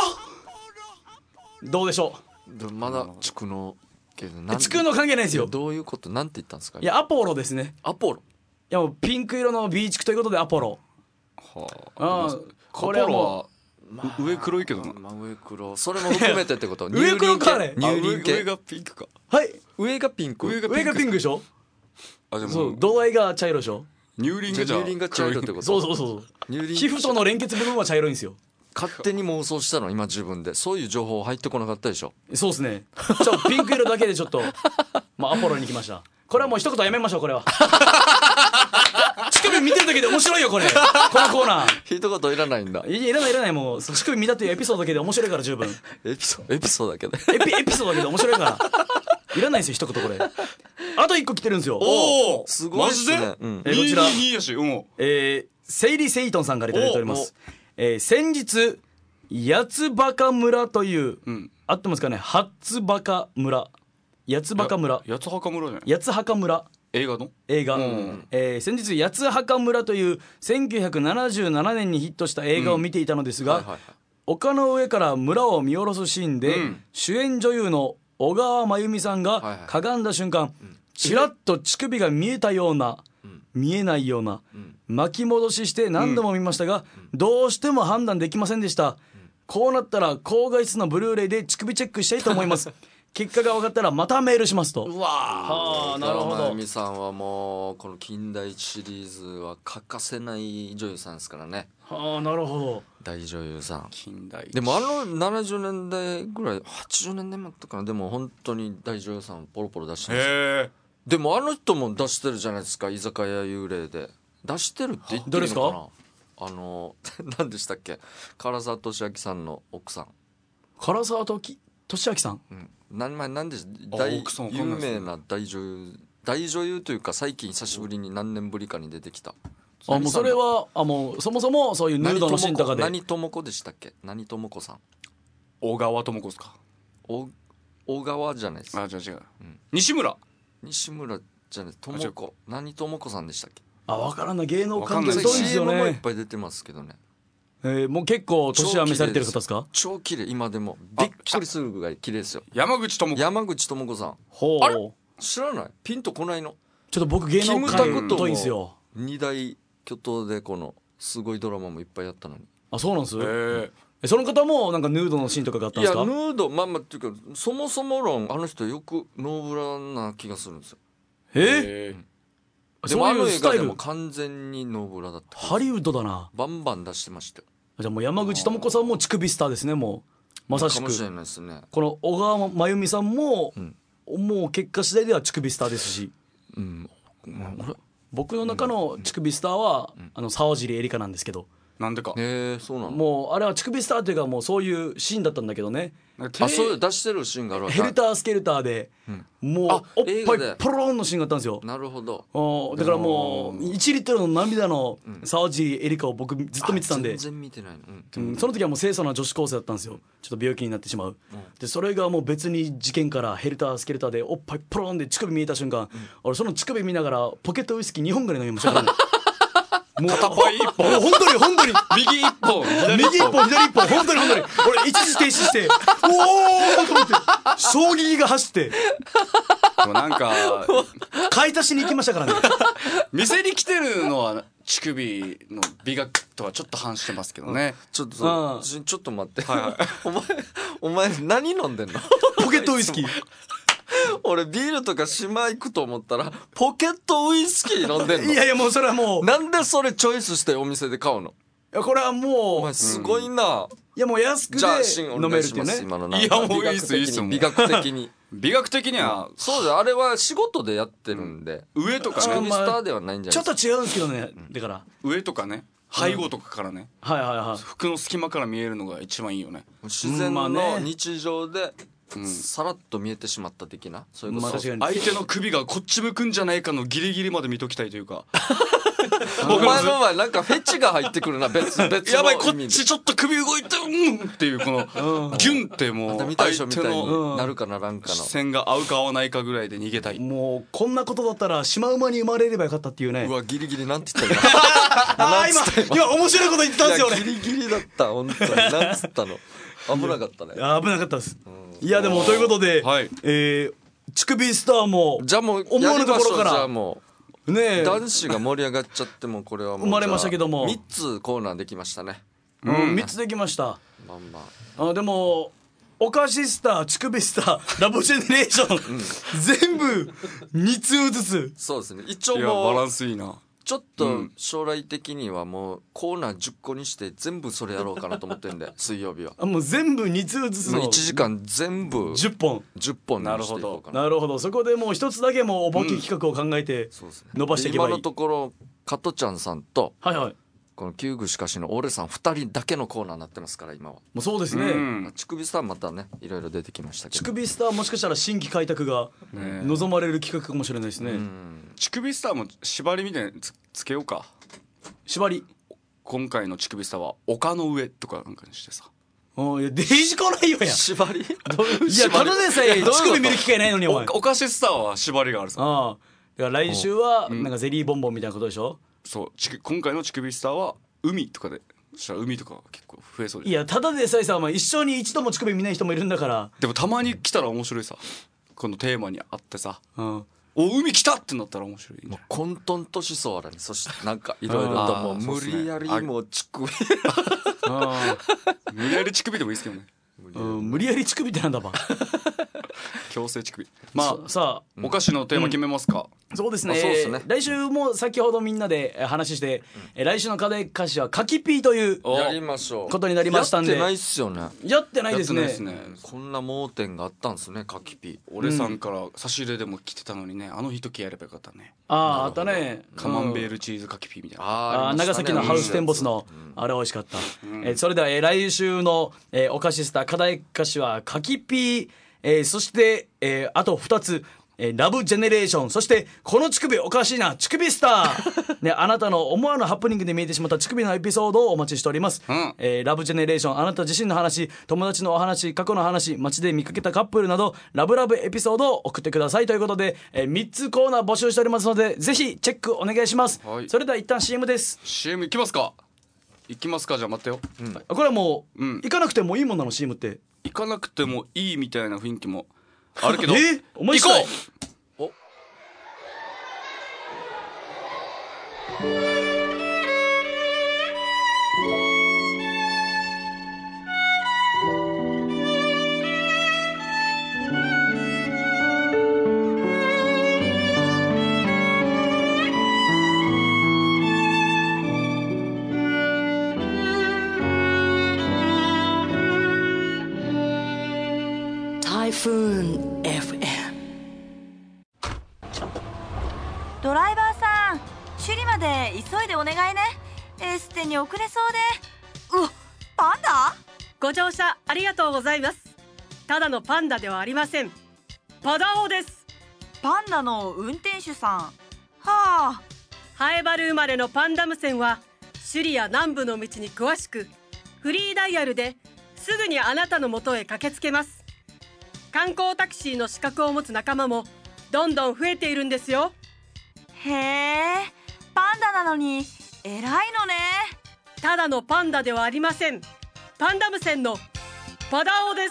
ロどうでしょでまだ地区のけどう？地区の関係ないですよ。 どういうことなんて言ったんですか？ いやアポロですね。 アポロ。 いやもうピンク色の B 地区ということでアポロ。 はああこれはもうう上黒いけどな。 まあ上黒。それも含めてってこと。 上黒かね乳輪系。 あ上上がピンクか。 はい上がピンク。 上が上がピンクでしょ？ あでそうも土台が茶色でしょ？ 乳輪がじゃあ乳輪が茶色ってこと。 そうそうそう乳輪皮膚との連結部分は茶色いんですよ。 勝手に妄想したの今自分で。そういう情報入ってこなかったでしょ。 そうですね。ちょっとピンク色だけでちょっとまあアポロに来ました。これはもう一言やめましょうこれは。乳首見てるだけで面白いよこれ。このコーナー。 一言いらないんだ。 いやいらないいらないもう乳首見たっていうエピソードだけで面白いから十分。 エピソードエピソードだけで。 エピエピソードだけで面白いから。いらないですよ一言これ。あと一個来てるんですよ。 おおすごいっすねマジで？ うんえーこちらにいやし。うん。 えー、セイリセイトンさんからいただいております。えー、先日八つバカ村という、 うん。 合ってますかね？八つバカ村、八つバカ村、 八つ墓村じゃない？ 八つ墓村映画の？ 映画、 うんえー先日八つ墓村というせんきゅうひゃくななじゅうななねんにヒットした映画を見ていたのですが、 はいはいはい丘の上から村を見下ろすシーンで、 うん主演女優の小川真由美さんはいはいがかがんだ瞬間、ちらっと乳首が見えたような、見えないような、巻き戻しして何度も見ましたが、どうしても判断できませんでした、こうなったら高画質のブルーレイで乳首チェックしたいと思います結果が分かったらまたメールしますと。 うわはあなるほど真由美さんはもうこの近代シリーズは欠かせない女優さんですからね。 はあなるほど。 大女優さん近代。 でもあのななじゅうねんだいぐらいはちじゅうねんだいだったかな。でも本当に大女優さんポロポロ出してますよ。 へえ。 でもあの人も出してるじゃないですか。居酒屋幽霊で出してるって言ってるのかな。 どれですあの何でしたっけ、唐沢寿明さんの奥さん、 唐沢とき俊明さん。 うん、何前なんであ大奥さんわか有んないですね名な大女優大女優というか最近久しぶりに何年ぶりかに出てきた。 あもうそれはあもうそもそもそういうヌードのシーンとかで何智子でしたっけ。何智子さん。 小川智子ですか？ お小川じゃないです。 あじゃあ違う。西村。 西村じゃない智子。何智子さんでしたっけ。 あ分からんな芸能関係わかんない疎いんですよシーエム もいっね。 ぱい出てますけどね。 えー、もう結構年は召されてる方ですか？ 超綺麗。今でもびっくりするぐらい綺麗ですよ。 山口智子。 山口智子さんほうあれ知らない。ピンとこないの。 ちょっと僕芸能キムタ界クと疎いんですよ。 二大巨頭でこのすごいドラマもいっぱいやったのに。 あそうなんです。 へえ。 えその方もなんかヌードのシーンとかがあったんいやヌですか？ ードまあまあっていうかそもそも論あの人よくノーブラな気がするんですよ。 えへえ。 でもそうあの映画いうスタイルでも完全にノーブラだった。 ハリウッドだな。 バンバン出してましたよ。 じゃあもう山口智子さんも乳首スターですね。もうまさしくかもしれないですね。 この小川真由美さんも、 んもう結果次第では乳首スターですし、 うん。 僕の中の乳首スターは、あの沢尻エリカなんですけど。 なんでかへえそうなの。 もうあれは乳首スターっていうかもうそういうシーンだったんだけどね。 あそういう出してるシーンがあるわけ。 ヘルタースケルターで、もうあおっぱ映画でいポロロンのシーンがあったんですよ。 なるほど。 おだからもういちリットルの涙の沢尻エリカを僕ずっと見てたんで、 全然見てないの、うんうんその時はもう清楚な女子高生だったんですよ。ちょっと病気になってしまう、でそれがもう別に事件からヘルタースケルターでおっぱいポロンで乳首見えた瞬間、俺その乳首見ながらポケットウイスキーにほんぐらい飲みましたからね。もう片パイ一本もう本当に本当に右一本左右一一本本左一本本当に本当に俺一時停止しておおと思って衝撃が走ってでもなんか買い足しに行きましたからね。 店に来てるのは乳首の美学とはちょっと反してますけどね。 ちょっとうんちちょっと待って、 はいはいお前お前何飲んでんの？ ポケットウイスキー俺ビールとか島行くと思ったらポケットウイスキー飲んでんの？ いやいやもうそれはもうなんでそれチョイスしてお店で買うの？ いやこれはおもう前すごいな、 いやもう安くでじゃあシンお飲め願いします、 るっていうね。 今のなんかいやもういいっすいいっすもう美学的に美学的にはそうだよあれは仕事でやってるんで、 上とかね乳首スターではないんじゃちょっないですか。 と違うんですけどね。だから上とかね背後とかからねはいはいはい。 服の隙間から見えるのが一番いいよね。 自然まあのね日常でうんさらっと見えてしまった的な、そういうこと。 まあ確かに相手の首がこっち向くんじゃないかのギリギリまで見ときたいというかお前の前なんかフェチが入ってくるな別別やばいこっの意味で。 ちちょっと首動いてうんっていうこのギュンってもうまた見たいでしょみたい相手のになるかならんかの。 視線が合うか合わないかぐらいで逃げたい。 もうこんなことだったらシマウマに生まれればよかったっていうね。 うわギリギリなんて言ったああなんつった今今面白いこと言ったんですよいや俺。 ギリギリだった本当になんつったの危なかったね。 あー危なかったです。いやでもということで、 はいえー乳首スターもじゃあもう思わぬところからやりましょうじゃあもうねえ男子が盛り上がっちゃってもこれはもう生まれましたけどもみっつコーナーできましたね。 うんみっつできました。 まんまあでもお菓子スター乳首スターラブジェネレーション、全部に通ずつ。 そうですね一応いやバもうランスいいな。 ちょっと将来的にはもうコーナーじゅっこにして全部それやろうかなと思ってるんで水曜日はあもう全部に通ずつのもういちじかん全部じゅっぽん。 じゅっぽんにしていこうかな。 なるほど。そこでもう一つだけもうお化け企画を考えてそうですね伸ばしていけばいい。 今のところ加トちゃんさんとはいはい。 この旧具しかしの俺さんふたりだけのコーナーになってますから今は。 もうそうですね。 うん乳首スターまたねいろいろ出てきましたけ乳ど。 首スターもしかしたら新規開拓がね望まれる企画かもしれないですね。 乳首スターも縛りみたいなのつつけようか。 縛り。 今回の乳首スターは丘の上とかなんかにしてさ。 おいやデイジ来ないよや。 縛りいやただでさえ乳首見る機会ないのにお前。 おお菓子スターは縛りがあるさ。 ああ。だから来週はなんかゼリーボンボンみたいなことでしょ。 そうち今回の乳首スターは海とかでそしたら海とか結構増えそうで。 いやただでさえさお前一生に一度も乳首見ない人もいるんだから。 でもたまに来たら面白いさ。このテーマにあってさ。 うん。 お海来たってなったら面白いんじゃない。 混沌としそうあらにそしてなんかいろいろともうあーそうっすね無理やりもう乳首あ無理やり乳首でもいいですけどね。 あうん無理やり乳首ってなんだば。 強制乳首。まあさあお菓子のテーマ決めますか。 そうですね。 あそうですね来週も先ほどみんなでえー話して、えー来週の課題歌詞はカキピーというおやりましょうことになりましたんでやってないっすよね。 やってないですね。 やってないですね。 こんな盲点があったんですねカキピ。 俺さんから差し入れでも来てたのにね、あの日時やればよかったね。 あああったね。 カマンベール。 ルチーズカキピーみたいな。 あーありましたね長崎のハウステンボスのあれ美味しかった。えーそれでは、えー来週の、えーお菓子スター課題歌詞はカキピー、えーそして、えーあとふたつ。えーラブジェネレーション、そしてこの乳首おかしいな乳首スター、ね、あなたの思わぬハプニングで見えてしまった乳首のエピソードをお待ちしております、 うんえーラブジェネレーション、あなた自身の話、友達のお話、過去の話、街で見かけたカップルなどラブラブエピソードを送ってくださいということで、えーみっつコーナー募集しておりますのでぜひチェックお願いします、 はいそれでは一旦 シーエム です、 シーエム 行きますか。行きますか。じゃあ待ってよ。 これはもう、 うん行かなくてもいいもんなの シーエム って行かなくてもいいみたいな雰囲気もあるけど。 えお前行こう。 Typhoon エフエム。 ドライバーさん、首里まで急いでお願いね。 エステに遅れそうで。うわ、パンダ？ ご乗車ありがとうございます。ただのパンダではありません。パダオです。 パンダの運転手さん。はあ。 ハエバル生まれのパンダム線は首里や南部の道に詳しく、フリーダイヤルですぐにあなたの元へ駆けつけます。観光タクシーの資格を持つ仲間もどんどん増えているんですよ。 へえ、パンダなのに偉いのね。 ただのパンダではありません。パンダム線のパダオです。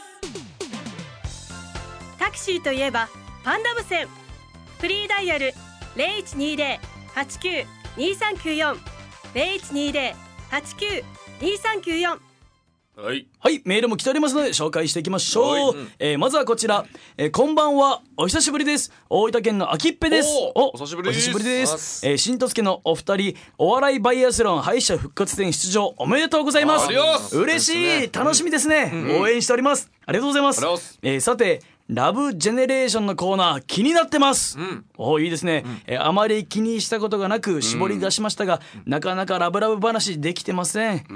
タクシーといえばパンダム線。フリーダイヤル ゼロいちにゼロ はちきゅう にさんきゅうよん ゼロいちにゼロ はちきゅう にさんきゅうよん。 はい、 はい、メールも来ておりますので紹介していきましょう、うんえー、まずはこちら、えー、こんばんは、お久しぶりです。大分県のあきっぺです。 おお久しぶりです。 お久しぶりです。えー、新とすけのお二人、お笑いバイアスロン敗者復活戦出場おめでとうございます。嬉しい、ね、楽しみですね、うん、応援しております。ありがとうございます。えー、さてラブジェネレーションのコーナー気になってます、うん、おいいですね、うんえー、あまり気にしたことがなく絞り出しましたが、うん、なかなかラブラブ話できてません、うん、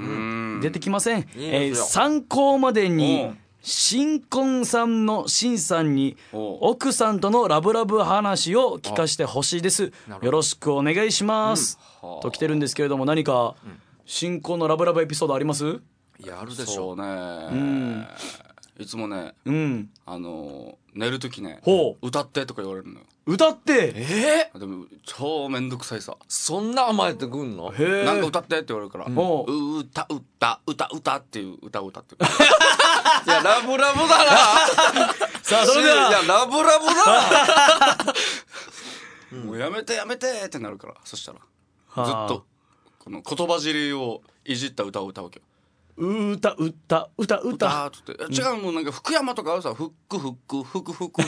出てきません、いいえー、参考までに新婚さんの新さんに奥さんとのラブラブ話を聞かせてほしいです。よろしくお願いします、うん、と来てるんですけれども、何か新婚のラブラブエピソードあります？ いや、あるでしょう。 そうね、 うんいつもね、 うん、 あの寝るときね、 ほう歌ってとか言われるのよ。 歌って？ えー、でも超めんどくさいさ。 そんな甘えてくんの？ へなんか歌ってって言われるから、うん、歌歌歌歌っていう歌を歌ってるいやラブラブだなさあそれでは、 いやラブラブだなもうやめてやめてってなるから、そしたらずっとこの言葉尻をいじった歌を歌うわけよ。 歌歌歌歌歌って違う、もうなんか福山とかさ、フックフックフクフクうわ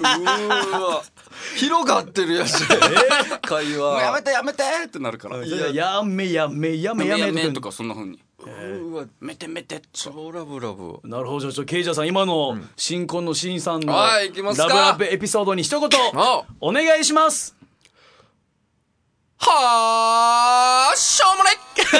広がってるやつ、えー、会話もうやめてやめてってなるから、 いややめやめやめやめやめとかそんな風に、うわめてめて超ラブラブ。 なるほど。ちょケイジャーさん、今の新婚の新さんのラブラブエピソードに一言お願いします。 はあしょうもね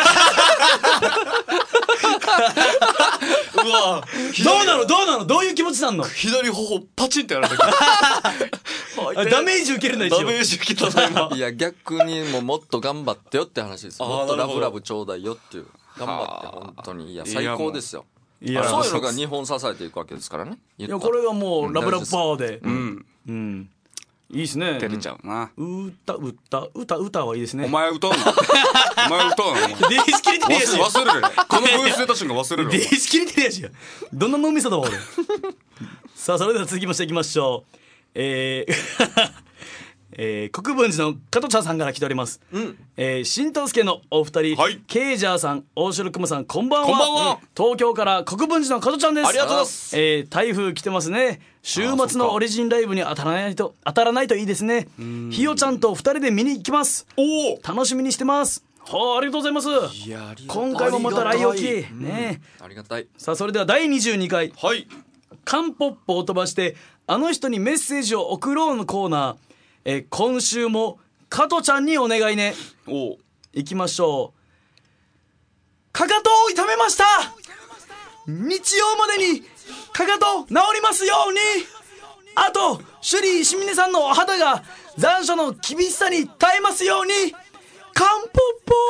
うわどうなのどうなのどういう気持ちなんの？ 左頬パチンってやられたダメージ受けるんだ一応。 ダメージ受けたな今。 いや逆にももっと頑張ってよって話です。もっとラブラブちょうだいよっていう。頑張って本当に。いや最高ですよ。いやそういうのが日本支えていくわけですからね。 いやこれがもうラブラブパワーで、 うんうん、いいですね。 照れちゃうな。 歌歌歌歌はいいですね。 お前歌うのお前歌うのデイスキリテリアシや忘れる。このブース出た瞬間忘れる。 デイスキリテリアシやどんな脳みそだ俺さあそれでは続きましていきましょう。えーえー、国分寺の加藤茶さんから来ております、うんえー、新藤助のお二人、はい、ケイジャーさん、大城熊さん、こんばんは。 こんばんは。 東京から国分寺の加藤ちゃんです。 ありがとうございます、 えー、台風来てますね。週末のオリジンライブに当たらないと当たらないといいですね。ひよちゃんと二人で見に行きます。 お楽しみにしてます。はあ、ありがとうございます。 いや今回もまた来沖ね、 ありがたい。 さあそれではだいにじゅうにかい、 はい、 カンポッポを飛ばしてあの人にメッセージを送ろうのコーナー、えー、今週も加トちゃんにお願いね。 お行きましょう。かかとを痛めました。日曜までにかかと治りますように。あと首里石峰さんのお肌が残暑の厳しさに耐えますように。カンポッ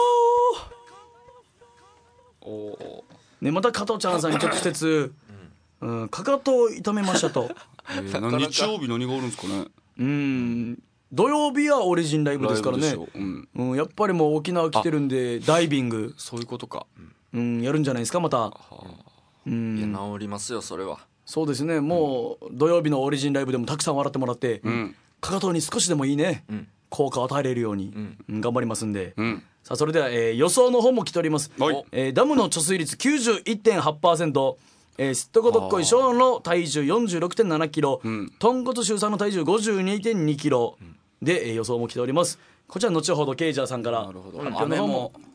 ポー。おね、また加トちゃんさんに直接、うん、かかとを痛めましたと、 えー、日曜日何があるんですかね。 うん土曜日はオリジンライブですからね、うんうん、やっぱりもう沖縄来てるんでダイビングそういうことか、 うん、やるんじゃないですかまた、はあうん、いや治りますよそれは。 そうですね、もう土曜日のオリジンライブでもたくさん笑ってもらって、うん、かかとに少しでもいいね、うん、効果を与えれるように、うん、頑張りますんで、うん、さあそれでは、えー、予想の方も来ております、はいえー、ダムの貯水率 きゅうじゅういってんはちパーセント、えー、すっとこどっこいショーの体重 よんじゅうろくてんななキロ、うん、豚骨臭さんの体重 ごじゅうにてんにキロ、うんで、えー、予想も来ております。こちら後ほどケイジャーさんから発表の方も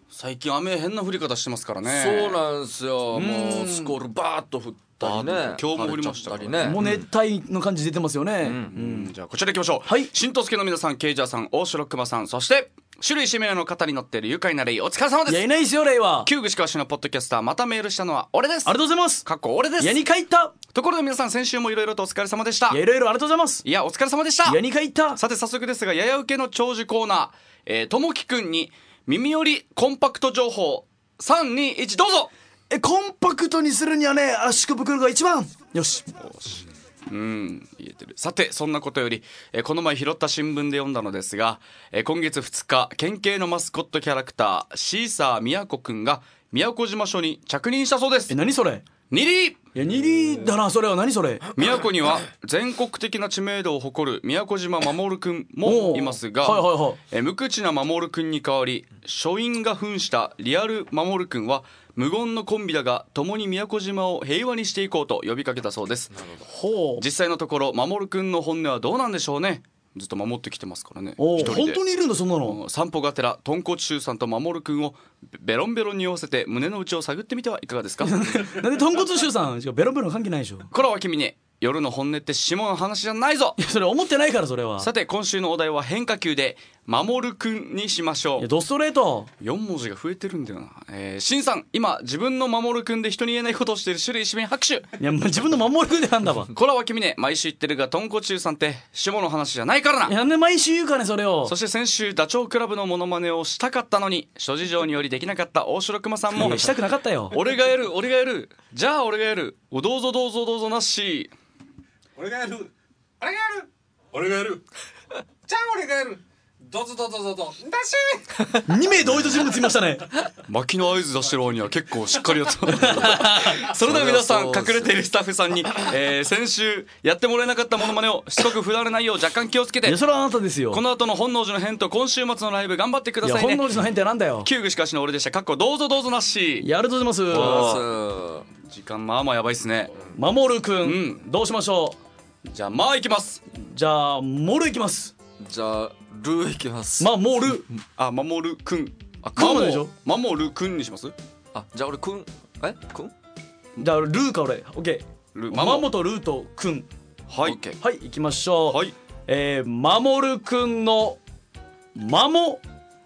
最近雨変な降り方してますからね。 そうなんですよ。もうスコールバーッと降ったりね、 今日も降りましたからね。 もう熱帯の感じ出てますよね。うんうん、じゃあこちら行きましょう。 はい、 新とすけの皆さん、ケイジャーさん、大城熊さん、そして種類指名の方に乗っている愉快なレイ、お疲れ様です。 いやいないですよレイは。 旧串川市のポッドキャスター、またメールしたのは俺です。 ありがとうございます。 かっこ俺です。 いやにかいったところで皆さん、先週もいろいろとお疲れ様でした。 いやいろいろありがとうございます。 いやお疲れ様でした。 いやにかいったさて早速ですが、やや受けの長寿コーナー、えー、ともきくんに耳寄りコンパクト情報さんにいちどうぞ。 えコンパクトにするにはね圧縮袋が一番。よし。 うん言えてる。さてそんなことより、えーこの前拾った新聞で読んだのですが、えー今月ふつか県警のマスコットキャラクターシーサー宮古くんが宮古島署に着任したそうです。 え何それ。 にりいやにりだなそれは。何それ。 宮古には全国的な知名度を誇る宮古島守くんもいますが、 はいはいはい。 え無口な守くんに代わり書院が扮したリアル守くんは無言のコンビだが共に宮古島を平和にしていこうと呼びかけたそうです。 ほう。 実際のところ守くんの本音はどうなんでしょうね。ずっと守ってきてますからね。 お一人で本当にいるんだそんなの。 うん散歩がてら豚骨臭さんと守くんをベロンベロンに酔わせて胸の内を探ってみてはいかがですか。 なんで豚骨臭さんしかベロベロ関係ないでしょ。いこらは君ね、夜の本音って下の話じゃないぞ。 やそれ思ってないからそれは。 さて今週のお題は変化球で守くんにしましょう。 いやドストレート。 よん文字が増えてるんだよな。えー、しんさん今自分の守くんで人に言えないことをしている種類指名拍手。 いやもう自分の守るでなんだわ。 こらは君ね、毎週言ってるが豚骨臭さんって下の話じゃないからな。 いやなんで毎週言うかねそれを。 そして先週ダチョウ倶楽部のモノマネをしたかったのに諸事情によりできなかった大城熊さんもいやしたくなかったよ。 俺がやる俺がやるじゃあ俺がやるおどうぞどうぞどうぞなし。 俺がやる俺がやる俺がやるじゃあ俺がやるどうぞどうぞどうぞだしにめい同一人物いましたね。 巻きの合図出してる方には結構しっかりやったそれでは皆さん、隠れているスタッフさんに、えー、先週やってもらえなかったモノマネをしつこく振られないよう若干気をつけて。 いやそれはあなたですよ。 この後の本能寺の変と今週末のライブ頑張ってくだいやさいね。 本能寺の変ってなんだよ。 旧具しかしの俺でした。かっこどうぞどうぞなし。 いやありがとうございます。 時間まあまあやばいっすね。 守るくん、 うんどうしましょじゃあまあいきます。 う。じゃあモルいきます。 じゃあルーいきます。 まモル。 あ守るくん。あくんまででしょ。 守るくんにします。 あじゃあ俺くんえくんじゃあルーか俺。オッケー。 ルマモとルーとくん。 はい。 オッケー。 はい行きましょう。 はい。 えー、守るくんのマモ。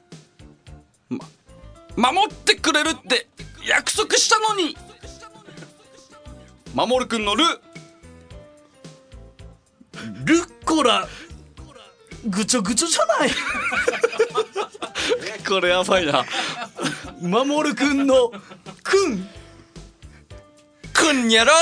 守ってくれるって約束したのに。守るくんのル。 ルッコラぐちょぐちょじゃない。 これやばいな。 守るくんのくんくんやろ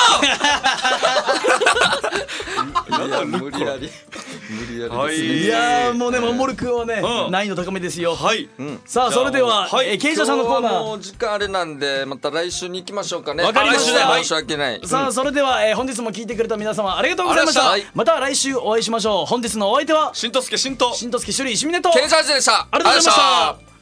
なんだー無理やり無理やりですね、 はいいやーもうね守るくんはね、 うん難易度高めですよ。 はい。 さあそれでは、 はいえー、ケイジャーさんのコーナ今日はもー。 う時間あれなんでまた来週に行きましょうかね。 わかりました来週で申し訳ない。 さあそれでは、えー、本日も聞いてくれた皆様ありがとうございました。 ありがとうまた来週お会いしましょう。本日のお相手はしんとすけしんと。 新とすけ種類石峰とケンサージでした。 ありがとうございました。